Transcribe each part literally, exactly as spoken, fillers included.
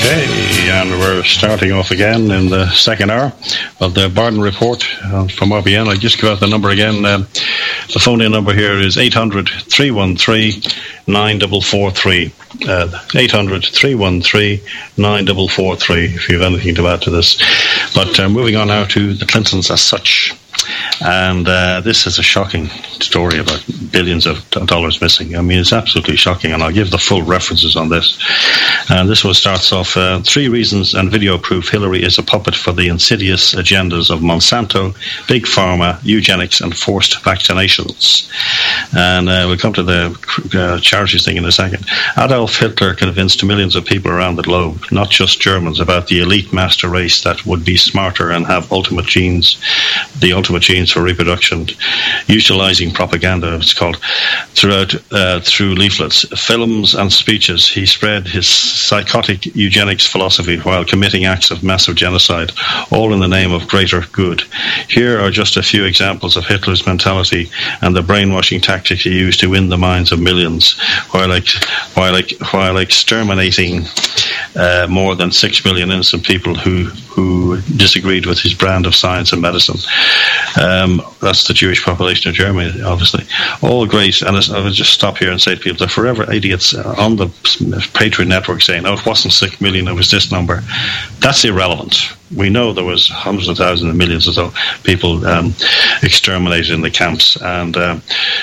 Okay, and we're starting off again in the second hour of the Barden Report uh, from R B N. I just give out the number again. Uh, the phone-in number here is eight hundred, three one three, nine four four three. Uh, eight hundred, three one three, nine four four three if you have anything to add to this. But uh, moving on now to the Clintons as such. And uh, this is a shocking story about billions of dollars missing. I mean, it's absolutely shocking, and I'll give the full references on this. And this one starts off, uh, three reasons and video proof Hillary is a puppet for the insidious agendas of Monsanto, Big Pharma, eugenics, and forced vaccinations. And uh, we'll come to the uh, charities thing in a second. Adolf Hitler convinced millions of people around the globe, not just Germans, about the elite master race that would be smarter and have ultimate genes, the ultimate genes for reproduction, utilizing propaganda, it's called, throughout uh, through leaflets, films, and speeches. He spread his psychotic eugenics philosophy while committing acts of massive genocide, all in the name of greater good. Here are just a few examples of Hitler's mentality and the brainwashing tactics he used to win the minds of millions, while ex- while ex- while exterminating uh, more than six million innocent people who who disagreed with his brand of science and medicine. Um, that's the Jewish population of Germany, obviously. All great, and I would just stop here and say to people, they're forever idiots on the Patriot Network saying, oh, it wasn't six million, it was this number. That's irrelevant. We know there was hundreds of thousands and millions or so people um, exterminated in the camps, and uh,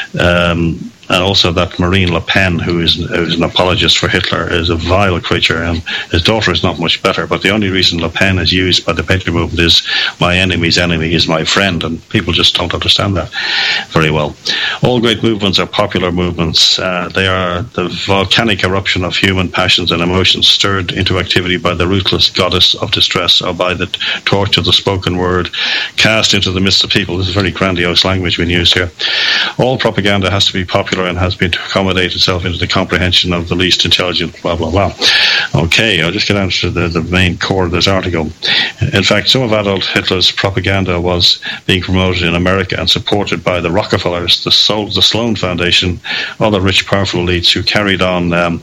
um, and also that Marine Le Pen, who is, who is an apologist for Hitler, is a vile creature, and his daughter is not much better. But the only reason Le Pen is used by the Patriot movement is my enemy's enemy is my friend, and people just don't understand that very well. All great movements are popular movements. Uh, they are the volcanic eruption of human passions and emotions stirred into activity by the ruthless goddess of distress, or by the torch of the spoken word cast into the midst of people. This is very grandiose language being used here. All propaganda has to be popular and has been to accommodate itself into the comprehension of the least intelligent, blah, blah, blah. Okay, I'll just get down to the, the main core of this article. In fact, some of Adolf Hitler's propaganda was being promoted in America and supported by the Rockefellers, the, Sol- the Sloan Foundation, other rich, powerful elites who carried on um,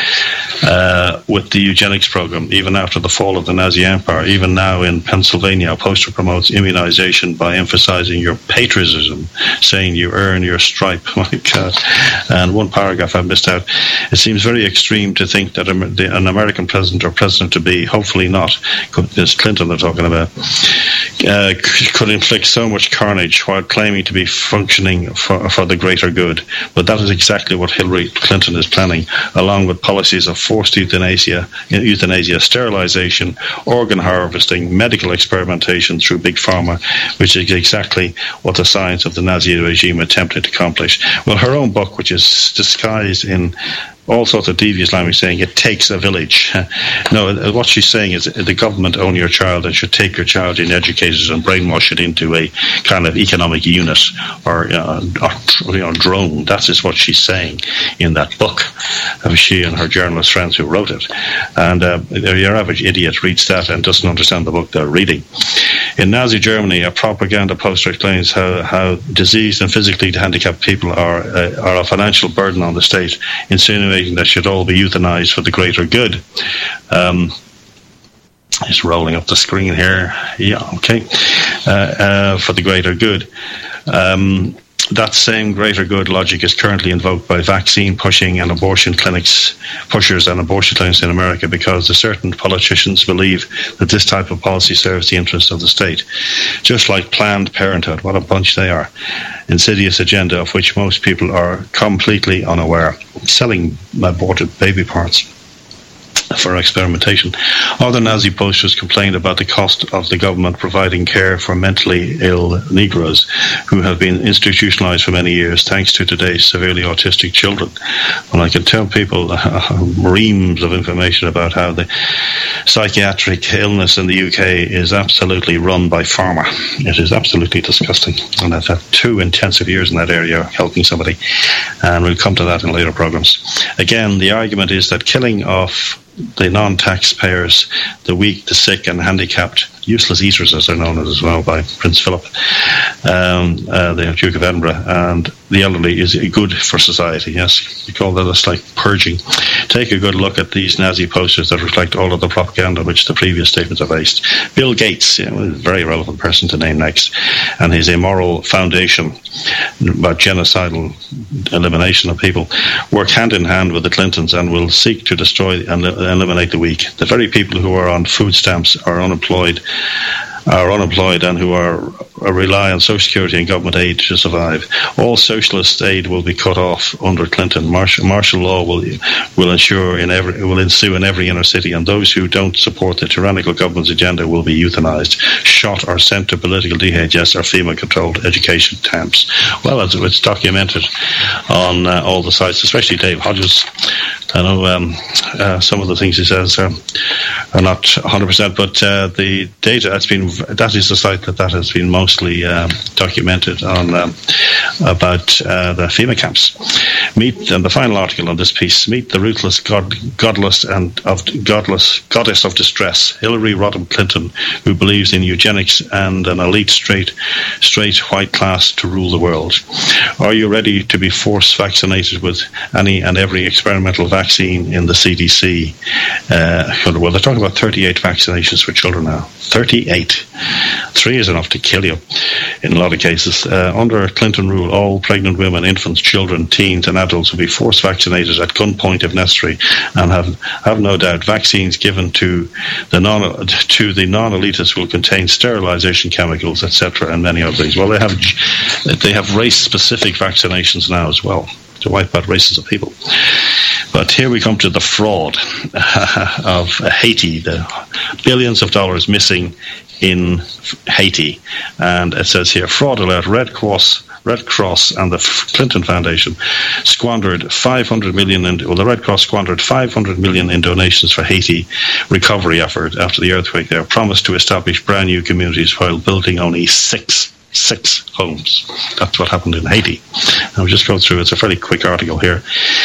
Uh, with the eugenics program, even after the fall of the Nazi Empire. Even now in Pennsylvania, a poster promotes immunization by emphasizing your patriotism, saying you earn your stripe. My God. And one paragraph I missed out. It seems very extreme to think that an American president or president-to-be, hopefully not, this Clinton they're talking about, uh, could inflict so much carnage while claiming to be functioning for, for the greater good. But that is exactly what Hillary Clinton is planning, along with policies of forced euthanasia, euthanasia, sterilization, organ harvesting, medical experimentation through Big Pharma, which is exactly what the science of the Nazi regime attempted to accomplish. Well, her own book, which is disguised in all sorts of devious language, saying it takes a village. No, what she's saying is the government own your child and should take your child and educate it and brainwash it into a kind of economic unit or, uh, or you know, drone. That is what she's saying in that book. Uh, she and her journalist friends who wrote it. And uh, your average idiot reads that and doesn't understand the book they're reading. In Nazi Germany, a propaganda poster explains how, how diseased and physically handicapped people are, uh, are a financial burden on the state, insinuating that should all be euthanized for the greater good. Um, it's rolling up the screen here. Yeah, okay. Uh, uh, for the greater good. Um, that same greater good logic is currently invoked by vaccine pushing and abortion clinics, pushers and abortion clinics in America, because the certain politicians believe that this type of policy serves the interests of the state. Just like Planned Parenthood, what a bunch they are. Insidious agenda of which most people are completely unaware. Selling aborted baby parts for experimentation. Other Nazi posters complained about the cost of the government providing care for mentally ill Negroes who have been institutionalized for many years thanks to today's severely autistic children. And I can tell people uh, reams of information about how the psychiatric illness in the U K is absolutely run by pharma. It is absolutely disgusting. And I've had two intensive years in that area helping somebody. And we'll come to that in later programs. Again, the argument is that killing off the non-taxpayers, the weak, the sick and handicapped useless eaters, as they're known as well by Prince Philip, um, uh, the Duke of Edinburgh, and the elderly is good for society. Yes, you call that a slight purging. Take a good look at these Nazi posters that reflect all of the propaganda which the previous statements are based. Bill Gates, you know, a very relevant person to name next, and his immoral foundation about genocidal elimination of people work hand in hand with the Clintons and will seek to destroy and eliminate the weak. The very people who are on food stamps are unemployed are unemployed and who are, are rely on Social Security and government aid to survive. All socialist aid will be cut off under Clinton. Martial, martial law will will ensure in every will ensue in every inner city, and those who don't support the tyrannical government's agenda will be euthanized, shot, or sent to political D H S or FEMA-controlled education camps. Well, it's, it's documented on uh, all the sites, especially Dave Hodges. I know um, uh, some of the things he says um, are not one hundred percent, but uh, the data has been. That is the site that that has been mostly um, documented on um, about uh, the FEMA camps. Meet, and the final article on this piece, meet the ruthless, god, godless, and of godless goddess of distress, Hillary Rodham Clinton, who believes in eugenics and an elite straight, straight white class to rule the world. Are you ready to be force vaccinated with any and every experimental vaccine in the C D C? Uh, well, they're talking about thirty-eight vaccinations for children now. thirty-eight. Three is enough to kill you in a lot of cases. Uh, under Clinton rule, all pregnant women, infants, children, teens and adults will be force vaccinated at gunpoint if necessary, and have, have no doubt vaccines given to the non to the non-elitists will contain sterilization chemicals, et cetera, and many other things. Well, they have they have race-specific vaccinations now as well, to wipe out races of people. But here we come to the fraud of Haiti, the billions of dollars missing in Haiti. And it says here, fraud alert, Red Cross Red Cross and the Clinton Foundation squandered five hundred million in, well, the Red Cross squandered five hundred million in donations for Haiti recovery effort after the earthquake there, promised to establish brand new communities while building only six Six homes. That's what happened in Haiti. I'll just go through. It's a fairly quick article here.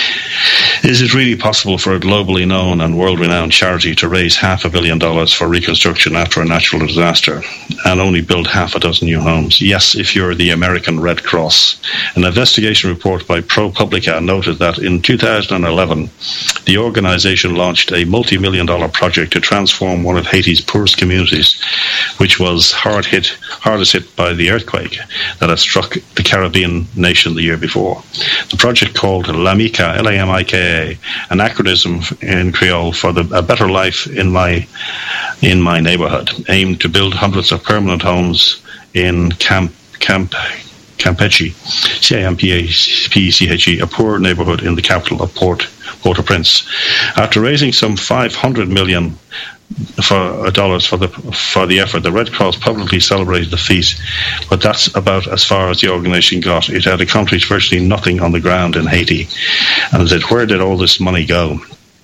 Is it really possible for a globally known and world-renowned charity to raise half a billion dollars for reconstruction after a natural disaster and only build half a dozen new homes? Yes, if you're the American Red Cross. An investigation report by ProPublica noted that in two thousand eleven, the organization launched a multi-million dollar project to transform one of Haiti's poorest communities, which was hard hit, hardest hit by the earthquake that had struck the Caribbean nation the year before. The project, called LAMICA, L A M I K A, an acronym in Creole for the, a better life in my in my neighborhood, aimed to build hundreds of permanent homes in Camp Camp Campeche, C A M P E C H E, a poor neighborhood in the capital of Port Port-au-Prince. After raising some five hundred million for dollars for the for the effort, the Red Cross publicly celebrated the feat, but that's about as far as the organisation got. It had accomplished virtually nothing on the ground in Haiti, and said, where did all this money go?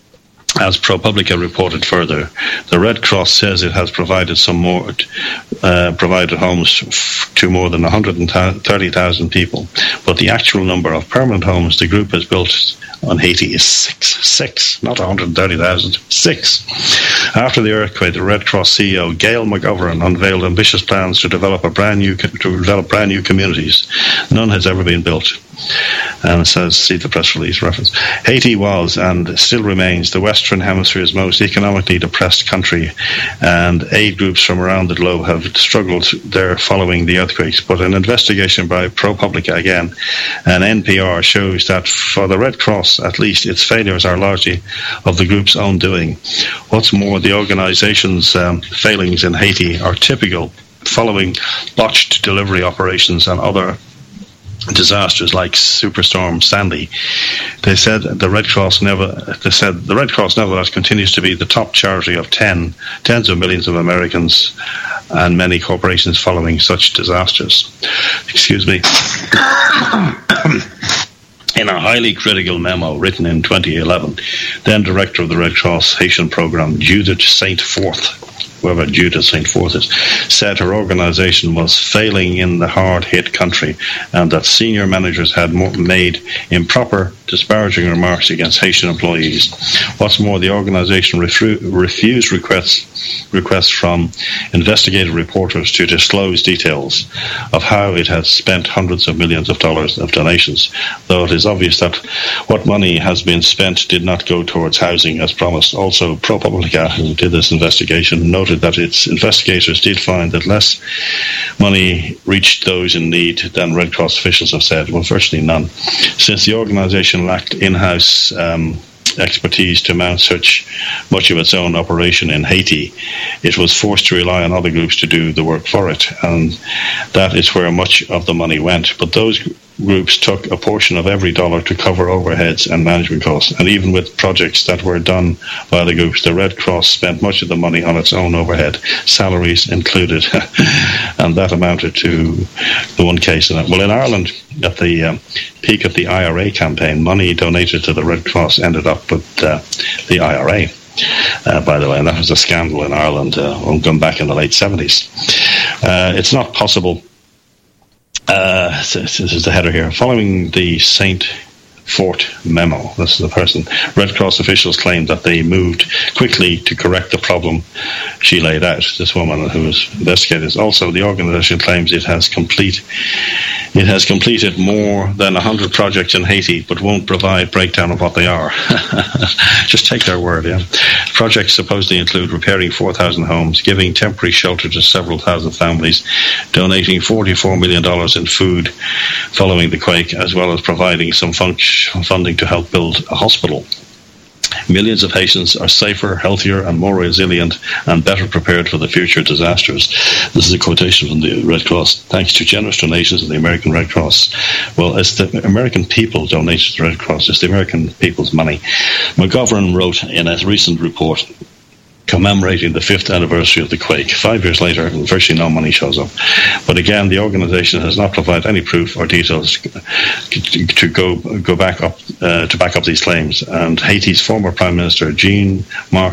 As ProPublica reported further, the Red Cross says it has provided some more, uh, provided homes f- to more than one hundred thirty thousand people, but the actual number of permanent homes the group has built on Haiti is six. Six, not one hundred thirty thousand. Six. After the earthquake, the Red Cross C E O Gail McGovern unveiled ambitious plans to develop a brand new to develop brand new communities. None has ever been built. And it says, see the press release reference. Haiti was and still remains the Western Hemisphere's most economically depressed country, and aid groups from around the globe have struggled there following the earthquakes. But an investigation by ProPublica again and N P R shows that for the Red Cross, at least, its failures are largely of the group's own doing. What's more, the organization's um, failings in Haiti are typical following botched delivery operations and other disasters like Superstorm Sandy. They said the Red Cross never. They said the Red Cross nevertheless continues to be the top charity of ten, tens of millions of Americans and many corporations following such disasters. Excuse me. In a highly critical memo written in twenty eleven, then director of the Red Cross Haitian program, Judith Saint Forth, whoever Judith Saint Forth is, said her organisation was failing in the hard-hit country and that senior managers had made improper, disparaging remarks against Haitian employees. What's more, the organisation refu- refused requests, requests from investigative reporters to disclose details of how it has spent hundreds of millions of dollars of donations, though it is obvious that what money has been spent did not go towards housing as promised. Also, ProPublica, who did this investigation, noted that its investigators did find that less money reached those in need than Red Cross officials have said. Well, virtually none. Since the organisation lacked in-house um, expertise to mount such much of its own operation in Haiti, it was forced to rely on other groups to do the work for it, and that is where much of the money went. But those groups took a portion of every dollar to cover overheads and management costs, and even with projects that were done by the groups, the Red Cross spent much of the money on its own overhead, salaries included, and that amounted to the one case. Well, in Ireland, at the um, peak of the I R A campaign, money donated to the Red Cross ended up with uh, the I R A. Uh, by the way, and that was a scandal in Ireland, uh, going back in the late seventies. Uh, it's not possible. Uh, this is the header here. Following the Saint Fort memo, this is the person, Red Cross officials claimed that they moved quickly to correct the problem she laid out. This woman who was investigated. Also, the organisation claims it has complete, it has completed more than one hundred projects in Haiti, but won't provide breakdown of what they are. Just take their word, yeah. Projects supposedly include repairing four thousand homes, giving temporary shelter to several thousand families, donating forty-four million dollars in food following the quake, as well as providing some function funding to help build a hospital. Millions of Haitians are safer, healthier, and more resilient and better prepared for the future disasters. This is a quotation from the Red Cross. Thanks to generous donations of the American Red Cross. Well, it's the American people donated to the Red Cross. It's the American people's money. McGovern wrote in a recent report commemorating the fifth anniversary of the quake. Five years later, virtually no money shows up. But again, the organisation has not provided any proof or details to go go back up uh, to back up these claims. And Haiti's former Prime Minister Jean-Marc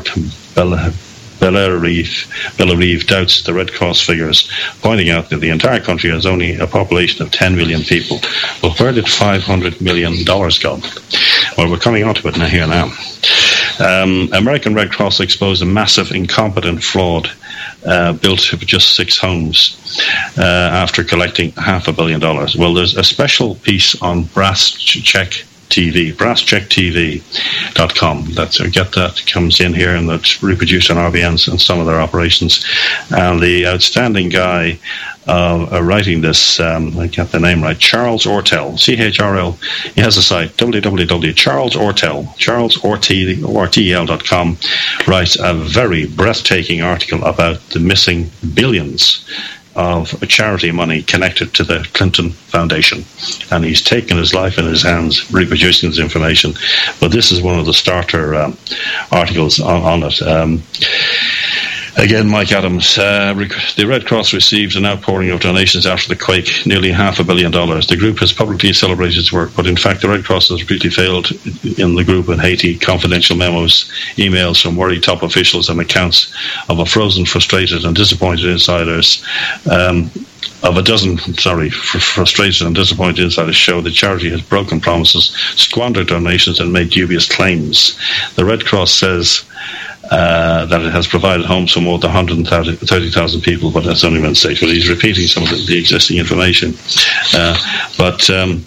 Bellerive, Bellerive doubts the Red Cross figures, pointing out that the entire country has only a population of ten million people. But where did five hundred million dollars go? Well, we're coming on to it now, here now. Um, American Red Cross exposed a massive incompetent fraud uh, built of just six homes uh, after collecting half a billion dollars. Well, there's a special piece on Brass Check T V, brass check T V dot com. That's uh, get that comes in here, and that's reproduced on R B Ns and some of their operations. And the outstanding guy uh, uh, writing this, um, I got the name right, Charles Ortel, C H R L. He has a site, w w w dot charles ortel, charles ortel dot com, writes a very breathtaking article about the missing billions of charity money connected to the Clinton Foundation. And he's taken his life in his hands reproducing this information. But this is one of the starter um, articles on, on it. Um, Again, Mike Adams, uh, rec- the Red Cross received an outpouring of donations after the quake, nearly half a billion dollars. The group has publicly celebrated its work, but in fact the Red Cross has repeatedly failed in the group in Haiti. Confidential memos, emails from worried top officials, and accounts of a frozen, frustrated and disappointed insiders um, of a dozen, sorry, fr- frustrated and disappointed insiders show the charity has broken promises, squandered donations and made dubious claims. The Red Cross says Uh, that it has provided homes for more than one hundred thirty thousand people, but that's only one state. But he's repeating some of the, the existing information. Uh, but um,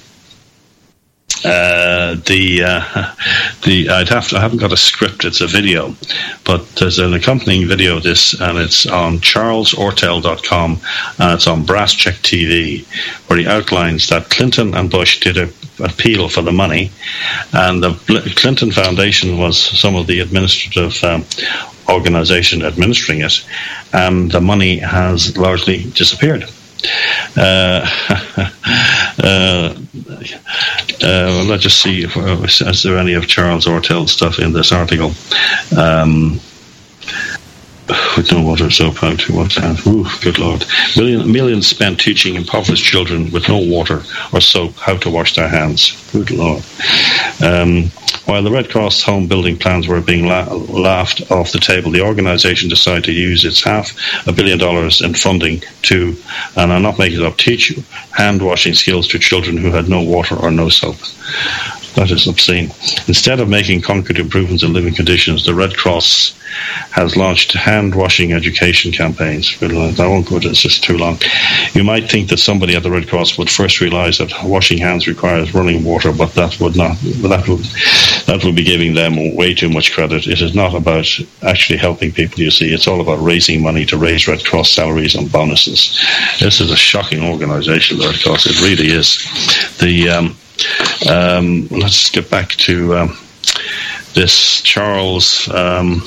uh, the uh, the I'd have to, I haven't got a script. It's a video, but there's an accompanying video of this, and it's on charles ortel dot com, and it's on Brass Check T V, where he outlines that Clinton and Bush did a appeal for the money, and the Clinton Foundation was some of the administrative um, organization administering it, and the money has largely disappeared. Uh, uh, uh, let's just see if, uh, is there any of Charles Ortel's stuff in this article. Um, with no water, soap, how to wash hands. Ooh, good Lord. Million, millions spent teaching impoverished children with no water or soap how to wash their hands. Good Lord. Um, while the Red Cross home building plans were being la- laughed off the table, the organisation decided to use its half a billion dollars in funding to, and I'm not making it up, teach hand washing skills to children who had no water or no soap. That is obscene. Instead of making concrete improvements in living conditions, the Red Cross has launched hand-washing education campaigns. I won't go to this, it's just too long. You might think that somebody at the Red Cross would first realise that washing hands requires running water, but that would not. That would that would be giving them way too much credit. It is not about actually helping people. You see, it's all about raising money to raise Red Cross salaries and bonuses. This is a shocking organisation, the Red Cross. It really is. The um, Um, let's get back to um, this Charles um,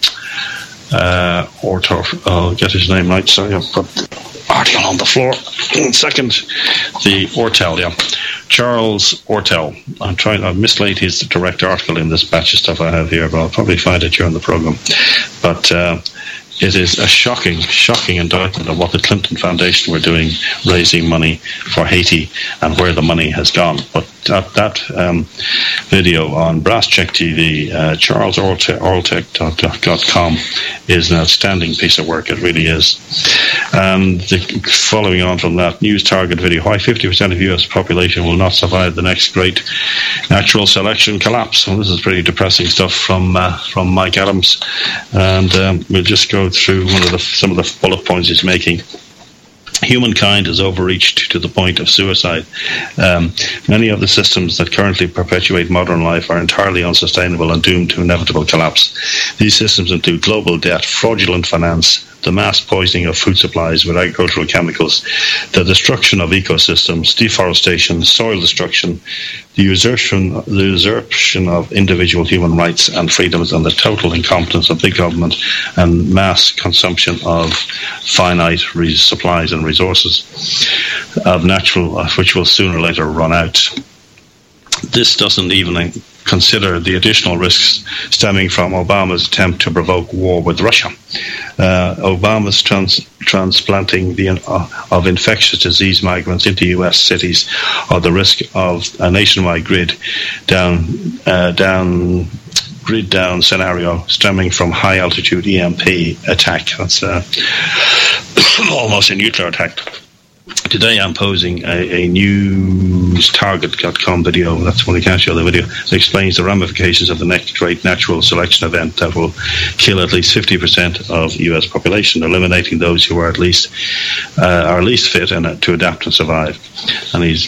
uh, Ortel. I'll get his name right. Sorry, I've got the article on the floor. One second. The Ortel, yeah. Charles Ortel. I'm trying. I've mislaid his direct article in this batch of stuff I have here, but I'll probably find it during the program. But uh, it is a shocking, shocking indictment of what the Clinton Foundation were doing, raising money for Haiti and where the money has gone. But that, that um, video on Brass Check T V, uh, charles ortec dot com, is an outstanding piece of work. It really is. And the, following on from that, news target video, why fifty percent of U S population will not survive the next great natural selection collapse. Well, this is pretty depressing stuff from uh, from Mike Adams. And um, we'll just go through one of the, some of the bullet points he's making. Humankind has overreached to the point of suicide. Um, many of the systems that currently perpetuate modern life are entirely unsustainable and doomed to inevitable collapse. These systems include global debt, fraudulent finance, the mass poisoning of food supplies with agricultural chemicals, the destruction of ecosystems, deforestation, soil destruction, the usurpation, the usurpation of individual human rights and freedoms, and the total incompetence of big government and mass consumption of finite res- supplies and resources of natural, uh, which will sooner or later run out. This doesn't even consider the additional risks stemming from Obama's attempt to provoke war with Russia. Uh, Obama's trans- transplanting the, uh, of infectious disease migrants into U S cities, or the risk of a nationwide grid down, uh, down, grid down scenario stemming from high altitude E M P attack. That's uh, almost a nuclear attack. Today I'm posing a, a news target dot com video, that's when I can't show the video, that explains the ramifications of the next great natural selection event that will kill at least fifty percent of U S population, eliminating those who are at least uh, are least fit and uh, to adapt and survive. And he's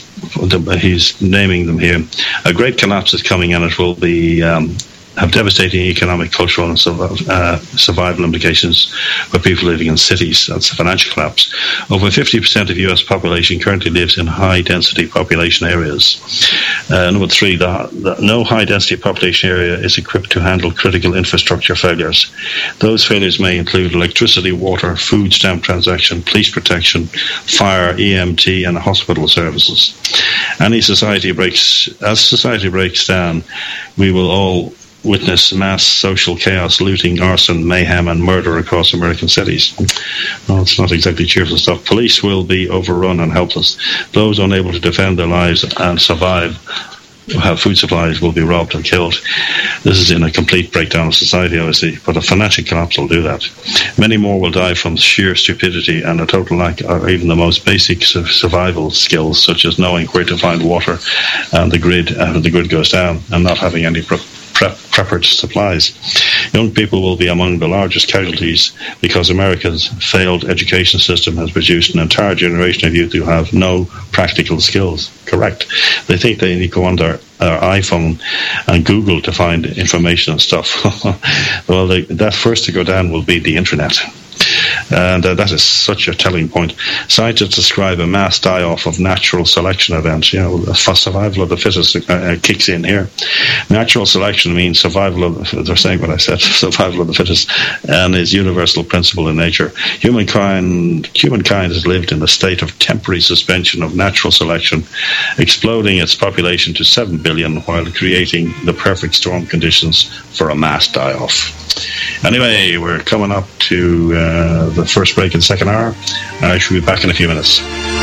he's naming them here. A great collapse is coming, and it will be um, have devastating economic, cultural, and uh, survival implications for people living in cities. That's a financial collapse. Over fifty percent of U S population currently lives in high-density population areas. Uh, number three, the, the, no high-density population area is equipped to handle critical infrastructure failures. Those failures may include electricity, water, food stamp transaction, police protection, fire, E M T, and hospital services. Any society breaks, as society breaks down, we will all witness mass social chaos, looting, arson, mayhem, and murder across American cities. Well, it's not exactly cheerful stuff. Police will be overrun and helpless. Those unable to defend their lives and survive, have food supplies, will be robbed and killed. This is in a complete breakdown of society, obviously, but a financial collapse will do that. Many more will die from sheer stupidity and a total lack of even the most basic survival skills, such as knowing where to find water and the grid after the grid goes down, and not having any Prep, prepared supplies. Young people will be among the largest casualties because America's failed education system has produced an entire generation of youth who have no practical skills. Correct. They think they need to go on their, their iPhone and Google to find information and stuff. Well, they, that first to go down will be the internet. And uh, that is such a telling point. Scientists describe a mass die-off of natural selection events. You know, survival of the fittest uh, kicks in here. Natural selection means survival of, they're saying what I said, survival of the fittest, and is universal principle in nature. Humankind, humankind has lived in a state of temporary suspension of natural selection, exploding its population to seven billion while creating the perfect storm conditions for a mass die-off. Anyway, we're coming up to uh, the first break in the second hour. I shall be back in a few minutes.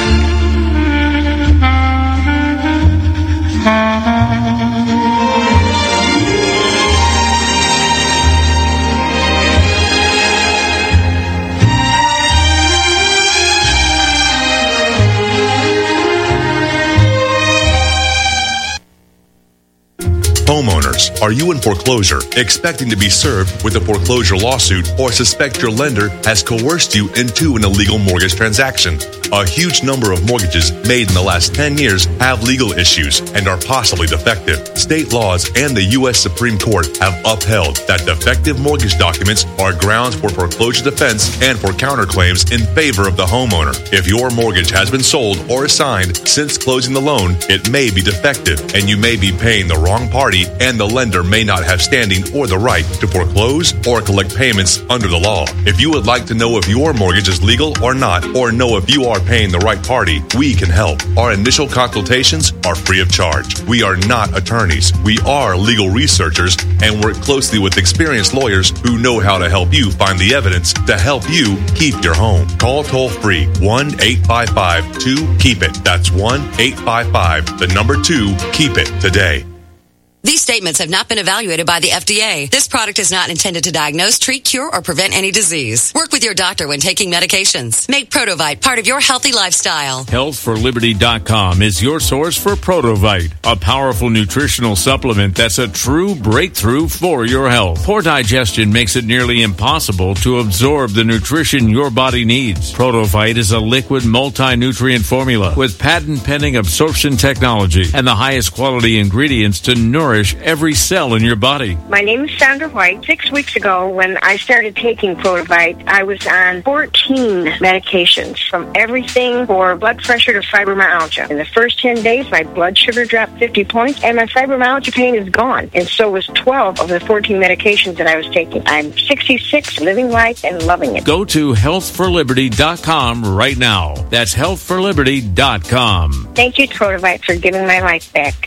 Homeowners, are you in foreclosure, expecting to be served with a foreclosure lawsuit, or suspect your lender has coerced you into an illegal mortgage transaction? A huge number of mortgages made in the last ten years have legal issues and are possibly defective. State laws and the U S Supreme Court have upheld that defective mortgage documents are grounds for foreclosure defense and for counterclaims in favor of the homeowner. If your mortgage has been sold or assigned since closing the loan, it may be defective and you may be paying the wrong party, and the lender may not have standing or the right to foreclose or collect payments under the law. If you would like to know if your mortgage is legal or not, or know if you are paying the right party, we can help. Our initial consultations are free of charge. We are not attorneys. We are legal researchers and work closely with experienced lawyers who know how to help you find the evidence to help you keep your home. Call toll free one eight five five two keep it. That's one eight five five the number two keep it today. These statements have not been evaluated by the F D A. This product is not intended to diagnose, treat, cure, or prevent any disease. Work with your doctor when taking medications. Make Protovite part of your healthy lifestyle. health for liberty dot com is your source for Protovite, a powerful nutritional supplement that's a true breakthrough for your health. Poor digestion makes it nearly impossible to absorb the nutrition your body needs. Protovite is a liquid multi-nutrient formula with patent-pending absorption technology and the highest quality ingredients to nourish every cell in your body. My name is Sandra White. Six weeks ago, when I started taking Protovite, I was on fourteen medications, from everything for blood pressure to fibromyalgia. In the first ten days, my blood sugar dropped fifty points, and my fibromyalgia pain is gone. And so was twelve of the fourteen medications that I was taking. I'm sixty-six, living life and loving it. Go to health for liberty dot com right now. That's health for liberty dot com. Thank you, Protovite, for giving my life back.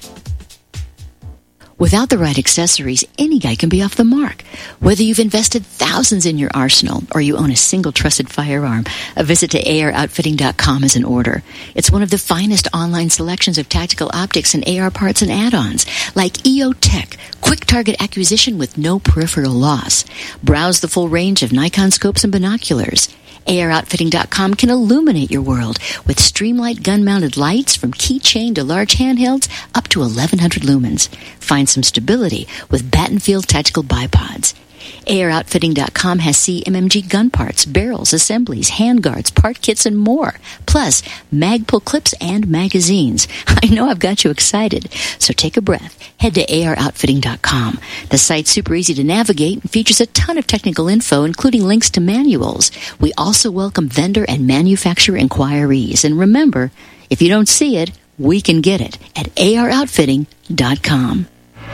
Without the right accessories, any guy can be off the mark. Whether you've invested thousands in your arsenal or you own a single trusted firearm, a visit to A R outfitting dot com is in order. It's one of the finest online selections of tactical optics and A R parts and add-ons, like E O Tech, quick target acquisition with no peripheral loss. Browse the full range of Nikon scopes and binoculars. A R outfitting dot com can illuminate your world with Streamlight gun-mounted lights from keychain to large handhelds up to eleven hundred lumens. Find some stability with Battenfield tactical bipods. A R outfitting dot com has C M M G gun parts, barrels, assemblies, handguards, part kits, and more. Plus, Magpul clips and magazines. I know I've got you excited. So take a breath. Head to A R outfitting dot com. The site's super easy to navigate and features a ton of technical info, including links to manuals. We also welcome vendor and manufacturer inquiries. And remember, if you don't see it, we can get it at A R outfitting dot com.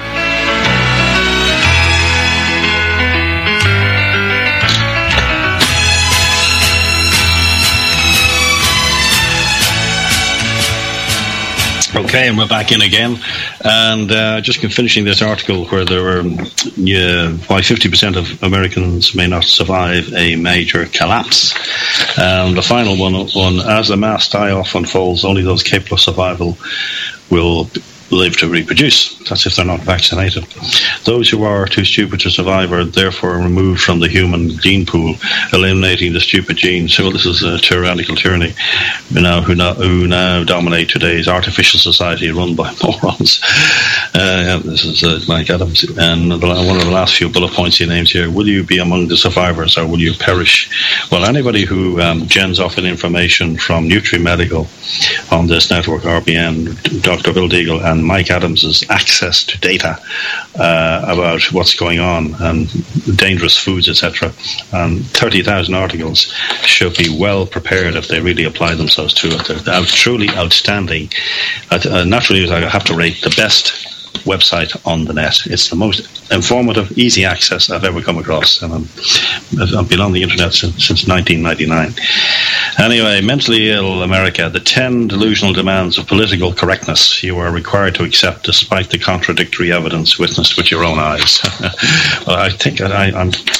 Okay, and we're back in again, and uh, just finishing this article where there were yeah, why fifty percent of Americans may not survive a major collapse. And the final one, one as the mass die-off unfolds, only those capable of survival will live to reproduce. That's if they're not vaccinated. Those who are too stupid to survive are therefore removed from the human gene pool, eliminating the stupid genes. So this is a tyrannical tyranny you know, who, now, who now dominate today's artificial society run by morons. Uh, this is uh, Mike Adams. And the, one of the last few bullet points he names here, will you be among the survivors or will you perish? Well, anybody who um, gens off an information from NutriMedical on this network, R B N, Doctor Bill Deagle, and Mike Adams' access to data uh, about what's going on and dangerous foods, et cetera. And thirty thousand articles should be well prepared if they really apply themselves to it. They're, they're truly outstanding. Uh, naturally, I have to rate the best website on the net. It's the most informative, easy access I've ever come across, and I'm, I've been on the internet since, since nineteen ninety-nine. Anyway, mentally ill America, the ten delusional demands of political correctness you are required to accept despite the contradictory evidence witnessed with your own eyes. Well, I think I, I'm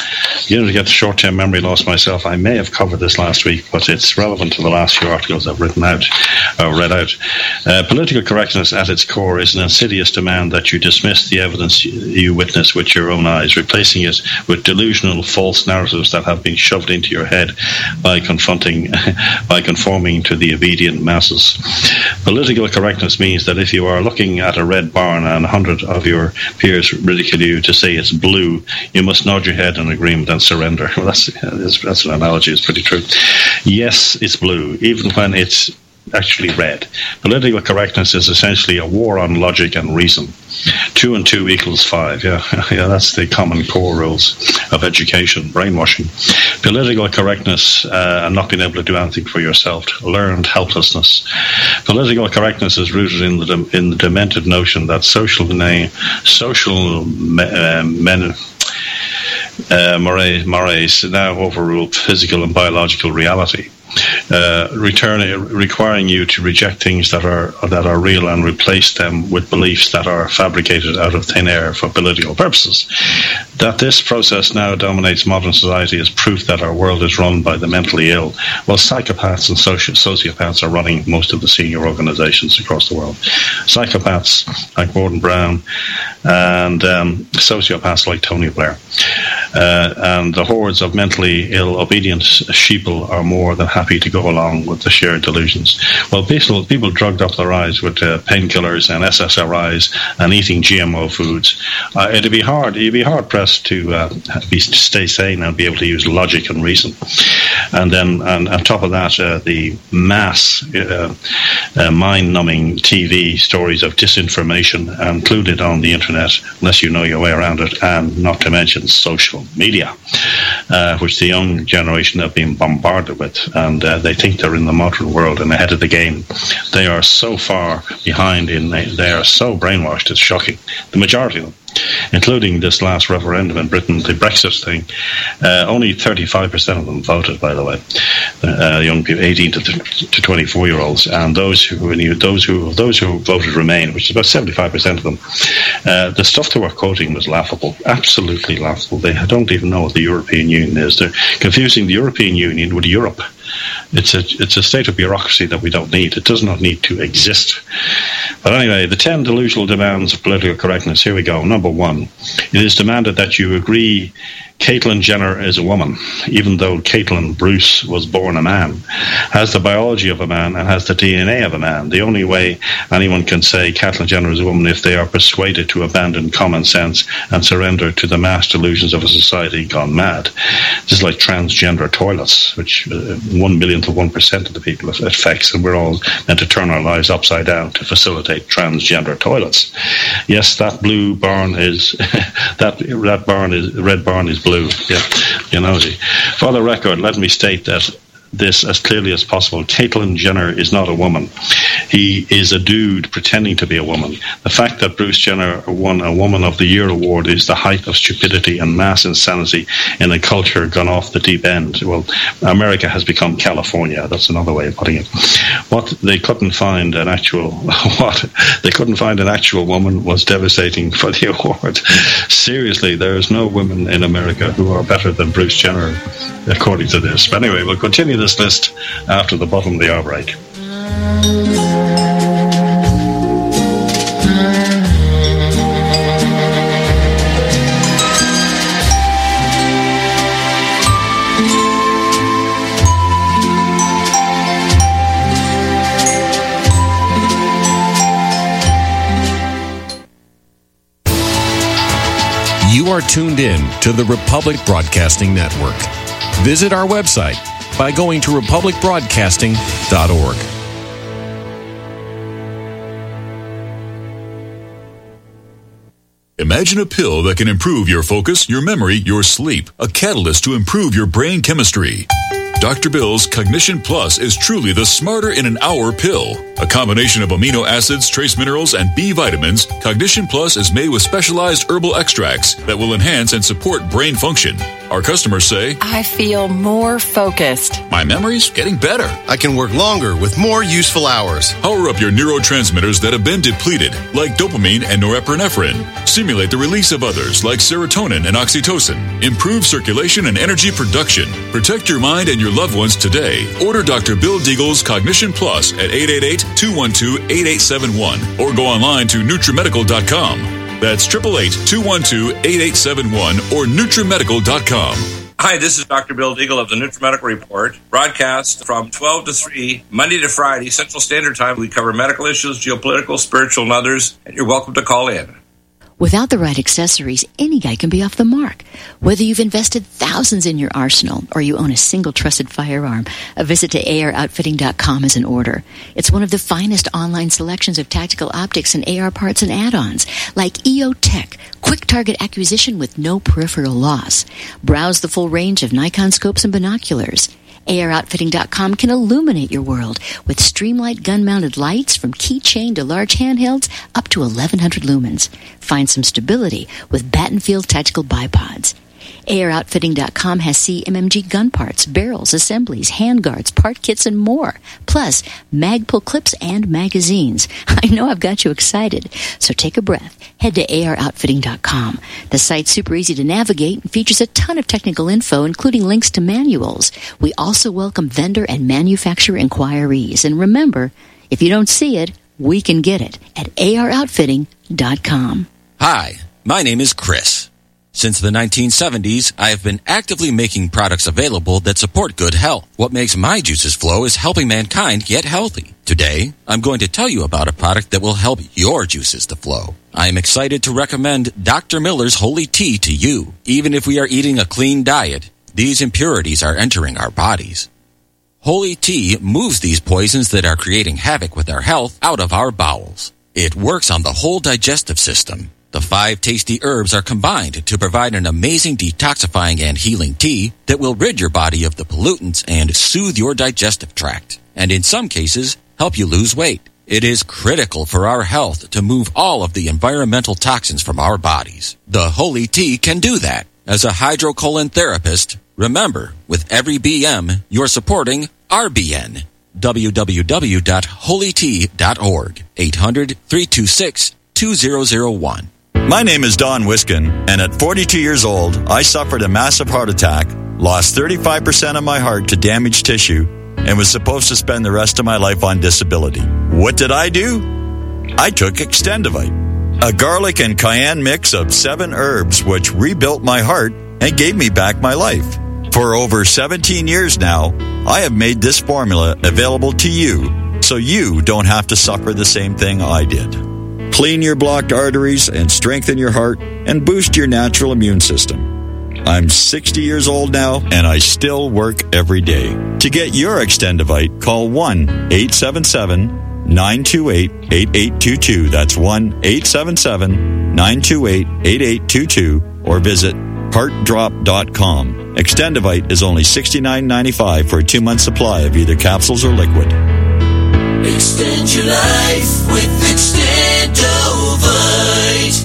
beginning to get short-term memory loss myself. I may have covered this last week, but it's relevant to the last few articles I've written out, or read out. Uh, political correctness at its core is an insidious demand that you dismiss the evidence you witness with your own eyes, replacing it with delusional false narratives that have been shoved into your head by confronting, by conforming to the obedient masses. Political correctness means that if you are looking at a red barn and a hundred of your peers ridicule you to say it's blue, you must nod your head in agreement and surrender. Well, that's that's an analogy. It's pretty true. Yes, it's blue, even when it's actually red. Political correctness is essentially a war on logic and reason. Two and two equals five. Yeah, yeah, that's the common core rules of education, brainwashing. Political correctness uh, and not being able to do anything for yourself. Learned helplessness. Political correctness is rooted in the in the demented notion that social social uh, men. Uh, mores, mores now overrule physical and biological reality, uh, returning, requiring you to reject things that are that are real and replace them with beliefs that are fabricated out of thin air for political purposes. That this process now dominates modern society is proof that our world is run by the mentally ill, while psychopaths and soci- sociopaths are running most of the senior organizations across the world. Psychopaths like Gordon Brown and um, sociopaths like Tony Blair. Uh, and the hordes of mentally ill, obedient sheeple are more than happy to go along with the shared delusions. Well, people, people drugged up their eyes with uh, painkillers and S S R Is and eating G M O foods. Uh, it'd be hard. You'd be hard pressed to uh, be stay sane and be able to use logic and reason. And then, and on top of that, uh, the mass uh, uh, mind-numbing T V stories of disinformation included on the internet, unless you know your way around it, and not to mention social media, uh, which the young generation have been bombarded with, and uh, they think they're in the modern world and ahead of the game. They are so far behind in they are so brainwashed, it's shocking. The majority of them, including this last referendum in Britain, the Brexit thing, uh, only thirty-five percent of them voted, by the way, uh, young people, eighteen to twenty-four year olds, and those who those who those who voted Remain, which is about seventy-five percent of them. Uh, the stuff they were quoting was laughable, absolutely laughable. They don't even know what the European Union is. They're confusing the European Union with Europe. It's a it's a state of bureaucracy that we don't need. It does not need to exist. But anyway, the ten delusional demands of political correctness. Here we go. Number one, it is demanded that you agree Caitlyn Jenner is a woman, even though Caitlyn Bruce was born a man, has the biology of a man and has the D N A of a man. The only way anyone can say Caitlyn Jenner is a woman if they are persuaded to abandon common sense and surrender to the mass delusions of a society gone mad. This is like transgender toilets, which uh, one millionth of one percent of the people it affects, and we're all meant to turn our lives upside down to facilitate transgender toilets. Yes, that blue barn is that that barn is red barn is blue. Yeah, you know. For the record, let me state that this as clearly as possible. Caitlyn Jenner is not a woman. He is a dude pretending to be a woman. The fact that Bruce Jenner won a Woman of the Year award is the height of stupidity and mass insanity in a culture gone off the deep end. Well, America has become California. That's another way of putting it. What they couldn't find an actual what they couldn't find an actual woman was devastating for the award. Seriously, there is no women in America who are better than Bruce Jenner, according to this. But anyway, we'll continue this list after the bottom of the hour break. You are tuned in to the Republic Broadcasting Network. Visit our website by going to republic broadcasting dot org. Imagine a pill that can improve your focus, your memory, your sleep, a catalyst to improve your brain chemistry. Doctor Bill's Cognition Plus is truly the smarter in an hour pill. A combination of amino acids, trace minerals, and B vitamins, Cognition Plus is made with specialized herbal extracts that will enhance and support brain function. Our customers say, I feel more focused. My memory's getting better. I can work longer with more useful hours. Power up your neurotransmitters that have been depleted, like dopamine and norepinephrine. Stimulate the release of others, like serotonin and oxytocin. Improve circulation and energy production. Protect your mind and your loved ones today. Order Doctor Bill Deagle's Cognition Plus at eight eight eight, two one two, eight eight seven one or go online to Nutrimedical dot com. That's eight eight eight, two one two, eight eight seven one or Nutrimedical dot com. Hi, this is Doctor Bill Deagle of the Nutrimedical Report, broadcast from twelve to three, Monday to Friday, Central Standard Time. We cover medical issues, geopolitical, spiritual, and others, and you're welcome to call in. Without the right accessories, any guy can be off the mark. Whether you've invested thousands in your arsenal or you own a single trusted firearm, a visit to A R outfitting dot com is in order. It's one of the finest online selections of tactical optics and A R parts and add-ons, like E O Tech, quick target acquisition with no peripheral loss. Browse the full range of Nikon scopes and binoculars. A R outfitting dot com can illuminate your world with Streamlight gun-mounted lights from keychain to large handhelds up to eleven hundred lumens. Find some stability with Battenfield tactical bipods. A R outfitting dot com has C M M G gun parts, barrels, assemblies, handguards, part kits, and more. Plus, Magpul clips and magazines. I know I've got you excited, so take a breath. Head to A R outfitting dot com. The site's super easy to navigate and features a ton of technical info, including links to manuals. We also welcome vendor and manufacturer inquiries. And remember, if you don't see it, we can get it at A R outfitting dot com. Hi, my name is Chris. Since the nineteen seventies, I have been actively making products available that support good health. What makes my juices flow is helping mankind get healthy. Today, I'm going to tell you about a product that will help your juices to flow. I am excited to recommend Doctor Miller's Holy Tea to you. Even if we are eating a clean diet, these impurities are entering our bodies. Holy Tea moves these poisons that are creating havoc with our health out of our bowels. It works on the whole digestive system. The five tasty herbs are combined to provide an amazing detoxifying and healing tea that will rid your body of the pollutants and soothe your digestive tract, and in some cases, help you lose weight. It is critical for our health to move all of the environmental toxins from our bodies. The Holy Tea can do that. As a hydrocolon therapist, remember, with every B M, you're supporting R B N. w w w dot holy tea dot org. eight hundred, three two six, two zero zero one. My name is Don Wiskin, and at forty-two years old, I suffered a massive heart attack, lost thirty-five percent of my heart to damaged tissue, and was supposed to spend the rest of my life on disability. What did I do? I took Extendivite, a garlic and cayenne mix of seven herbs which rebuilt my heart and gave me back my life. For over seventeen years now, I have made this formula available to you so you don't have to suffer the same thing I did. Clean your blocked arteries and strengthen your heart and boost your natural immune system. I'm sixty years old now, and I still work every day. To get your Extendivite, call one eight seven seven, nine two eight, eight eight two two. That's one eight seven seven, nine two eight, eight eight two two, or visit heart drop dot com. Extendivite is only sixty-nine ninety-five for a two-month supply of either capsules or liquid. Extend your life with Extendovite.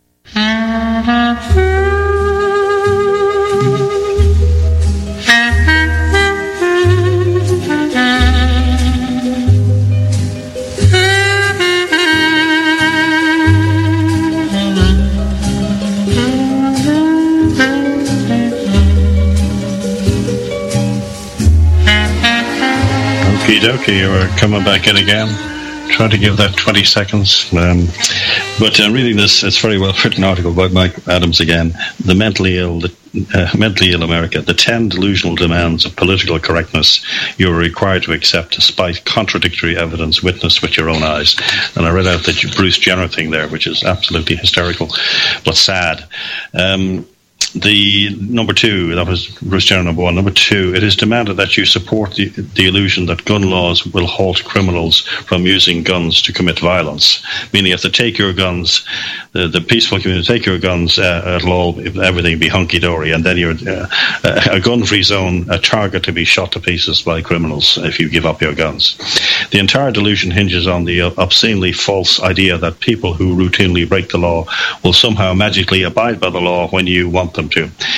Okie dokie, we're coming back in again. Try to give that twenty seconds. Um, but uh, reading this, it's a very well written article by Mike Adams again. The mentally ill, the, uh, mentally ill America, the ten delusional demands of political correctness you are required to accept despite contradictory evidence witnessed with your own eyes. And I read out the Bruce Jenner thing there, which is absolutely hysterical, but sad. Um, The number two, that was Bruce Jenner number one. Number two, it is demanded that you support the, the illusion that gun laws will halt criminals from using guns to commit violence. Meaning if they take your guns, the, the peaceful community take your guns, uh, it'll all, everything be hunky-dory, and then you're uh, a gun-free zone, a target to be shot to pieces by criminals if you give up your guns. The entire delusion hinges on the obscenely false idea that people who routinely break the law will somehow magically abide by the law when you want them to.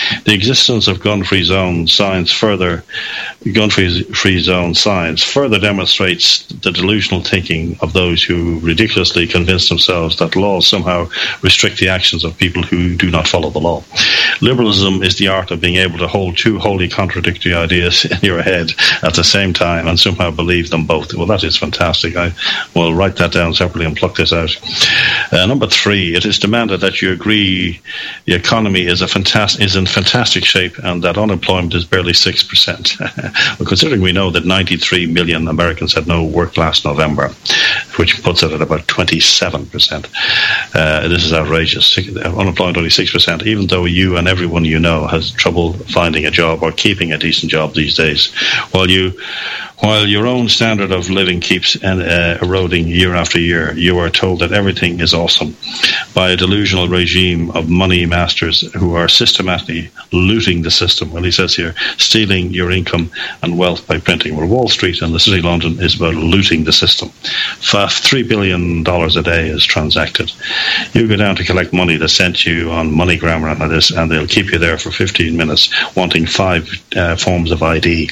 The existence of gun-free zone signs further, gun-free free zone signs further demonstrates the delusional thinking of those who ridiculously convince themselves that laws somehow restrict the actions of people who do not follow the law. Liberalism is the art of being able to hold two wholly contradictory ideas in your head at the same time and somehow believe them both. Well, that is fantastic. I will write that down separately and pluck this out. Uh, number three, it is demanded that you agree the economy is a fantastic is in fantastic shape and that unemployment is barely six percent. Well, considering we know that ninety-three million Americans had no work last November, which puts it at about twenty-seven percent. Uh, this is outrageous. Unemployment only six percent, even though you and everyone you know has trouble finding a job or keeping a decent job these days. While you While your own standard of living keeps uh, eroding year after year, you are told that everything is awesome by a delusional regime of money masters who are systematically looting the system. Well, he says here, stealing your income and wealth by printing. Well, Wall Street and the City of London is about looting the system. Three billion dollars a day is transacted. You go down to collect money that's sent you on MoneyGram and this, and they'll keep you there for fifteen minutes wanting five uh, forms of I D.